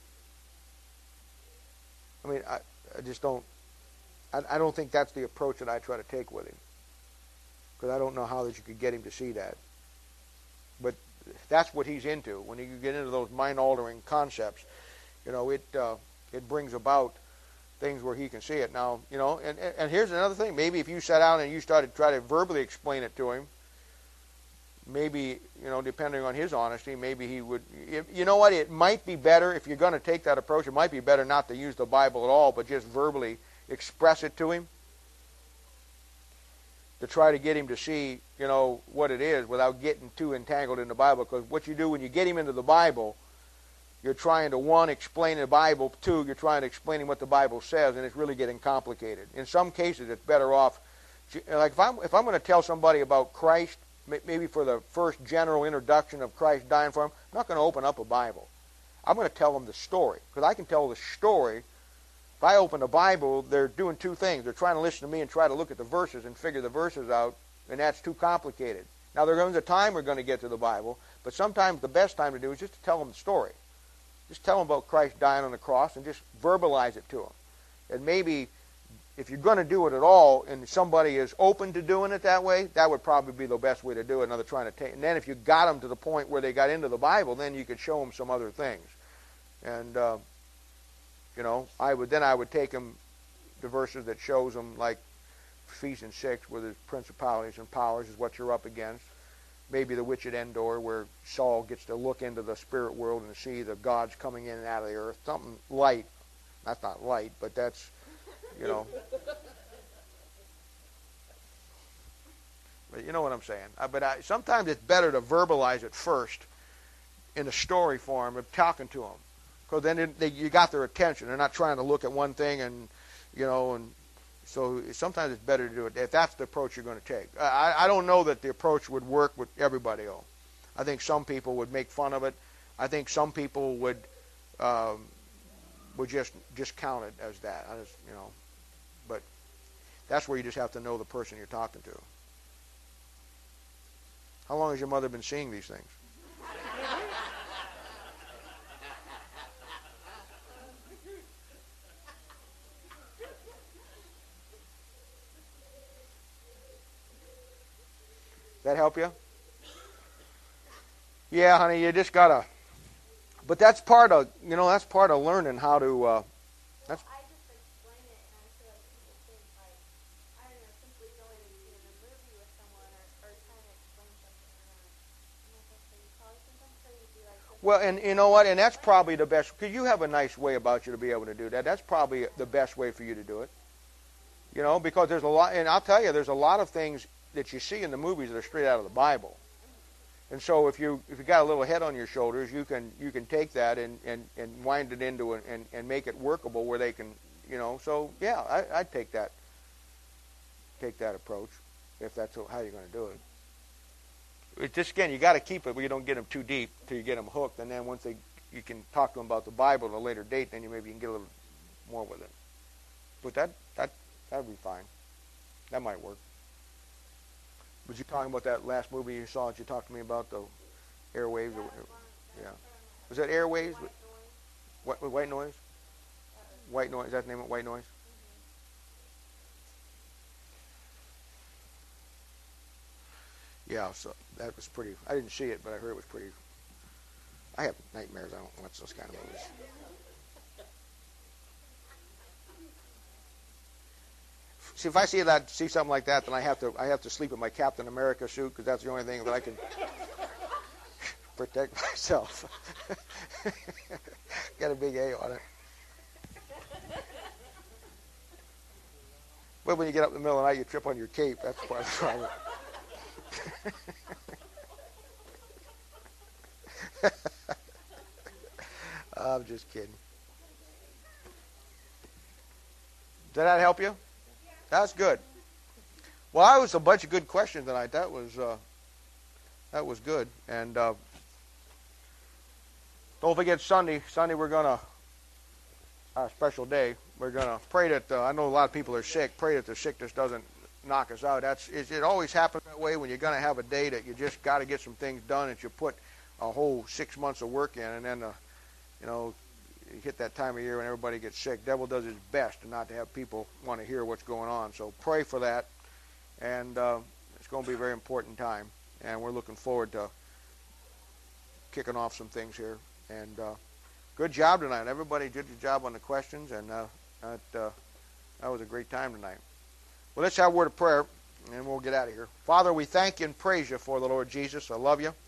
I mean, I, I just don't. I, I don't think that's the approach that I try to take with him, because I don't know how that you could get him to see that. But that's what he's into. When you get into those mind-altering concepts, you know, it uh, it brings about things where he can see it. Now, you know, and, and, and here's another thing. Maybe if you sat down and you started to try to verbally explain it to him, maybe, you know, depending on his honesty, maybe he would, you know what, it might be better, if you're going to take that approach, it might be better not to use the Bible at all, but just verbally express it to him, to try to get him to see, you know, what it is without getting too entangled in the Bible. Because what you do when you get him into the Bible, you're trying to, one, explain the Bible, two, you're trying to explain him what the Bible says, and it's really getting complicated. In some cases, it's better off, like if I'm, if I'm going to tell somebody about Christ, maybe for the first general introduction of Christ dying for him, I'm not going to open up a Bible. I'm going to tell them the story, because I can tell the story. If I open the Bible, they're doing two things. They're trying to listen to me and try to look at the verses and figure the verses out, and that's too complicated. Now, there comes a time we're going to get to the Bible, but sometimes the best time to do is just to tell them the story. Just tell them about Christ dying on the cross and just verbalize it to them. And maybe if you're going to do it at all and somebody is open to doing it that way, that would probably be the best way to do it. Another trying to take, and then if you got them to the point where they got into the Bible, then you could show them some other things. And uh, you know, I would then I would take them the verses that shows them, like Ephesians six, where there's principalities and powers is what you're up against. Maybe the witch at Endor, where Saul gets to look into the spirit world and see the gods coming in and out of the earth. Something light. That's not light, but that's, you know. But you know what I'm saying. Uh, but I, sometimes it's better to verbalize it first in a story form of talking to them. Because then it, they, you got their attention. They're not trying to look at one thing and, you know, and so sometimes it's better to do it if that's the approach you're going to take. I, I don't know that the approach would work with everybody, though. I think some people would make fun of it. I think some people would um, would just just count it as that. I just, you know, but that's where you just have to know the person you're talking to. How long has your mother been seeing these things? That help you? Yeah, honey, you just gotta. But that's part of, you know, that's part of learning how to. Uh, that's. I just explain it, and I feel like people think like, I don't know, simply going and seeing a movie with someone or, or trying to explain something. I don't know. I'm not gonna say you probably sometimes so you'd be like. Well, and you know what? And that's probably the best, because you have a nice way about you to be able to do that. That's probably the best way for you to do it. You know, because there's a lot, and I'll tell you, there's a lot of things that you see in the movies that are straight out of the Bible. And so if you if you got a little head on your shoulders, you can you can take that and, and, and wind it into it and, and make it workable where they can, you know. So yeah, I, I'd take that take that approach if that's how you're going to do it. It just again, you got to keep it where you don't get them too deep till you get them hooked, and then once they you can talk to them about the Bible at a later date, then you maybe you can get a little more with it. But that that that'd be fine. That might work. Was you talking about that last movie you saw that you talked to me about, the Airwaves? Or, yeah. Was that Airwaves? White, white Noise? White Noise. Is that the name of White Noise? Yeah, so that was pretty. I didn't see it, but I heard it was pretty. I have nightmares. I don't watch those kind of movies. See, if I see that, see something like that, then I have to, I have to sleep in my Captain America suit because that's the only thing that I can protect myself. Got a big A on it. But when you get up in the middle of the night, you trip on your cape. That's part of the problem. I'm just kidding. Did that help you? That's good. Well, that was a bunch of good questions tonight. That was uh, that was good. And uh, don't forget Sunday. Sunday we're gonna our special day. We're gonna pray that uh, I know a lot of people are sick. Pray that the sickness doesn't knock us out. That's it, it always happens that way when you're gonna have a day that you just got to get some things done and you put a whole six months of work in, and then uh, you know. You hit that time of year when everybody gets sick. Devil does his best to not to have people want to hear what's going on. So pray for that. And uh, it's going to be a very important time. And we're looking forward to kicking off some things here. And uh, good job tonight. Everybody did your job on the questions, and uh, that, uh, that was a great time tonight. Well, let's have a word of prayer, and we'll get out of here. Father, we thank you and praise you for the Lord Jesus. I love you.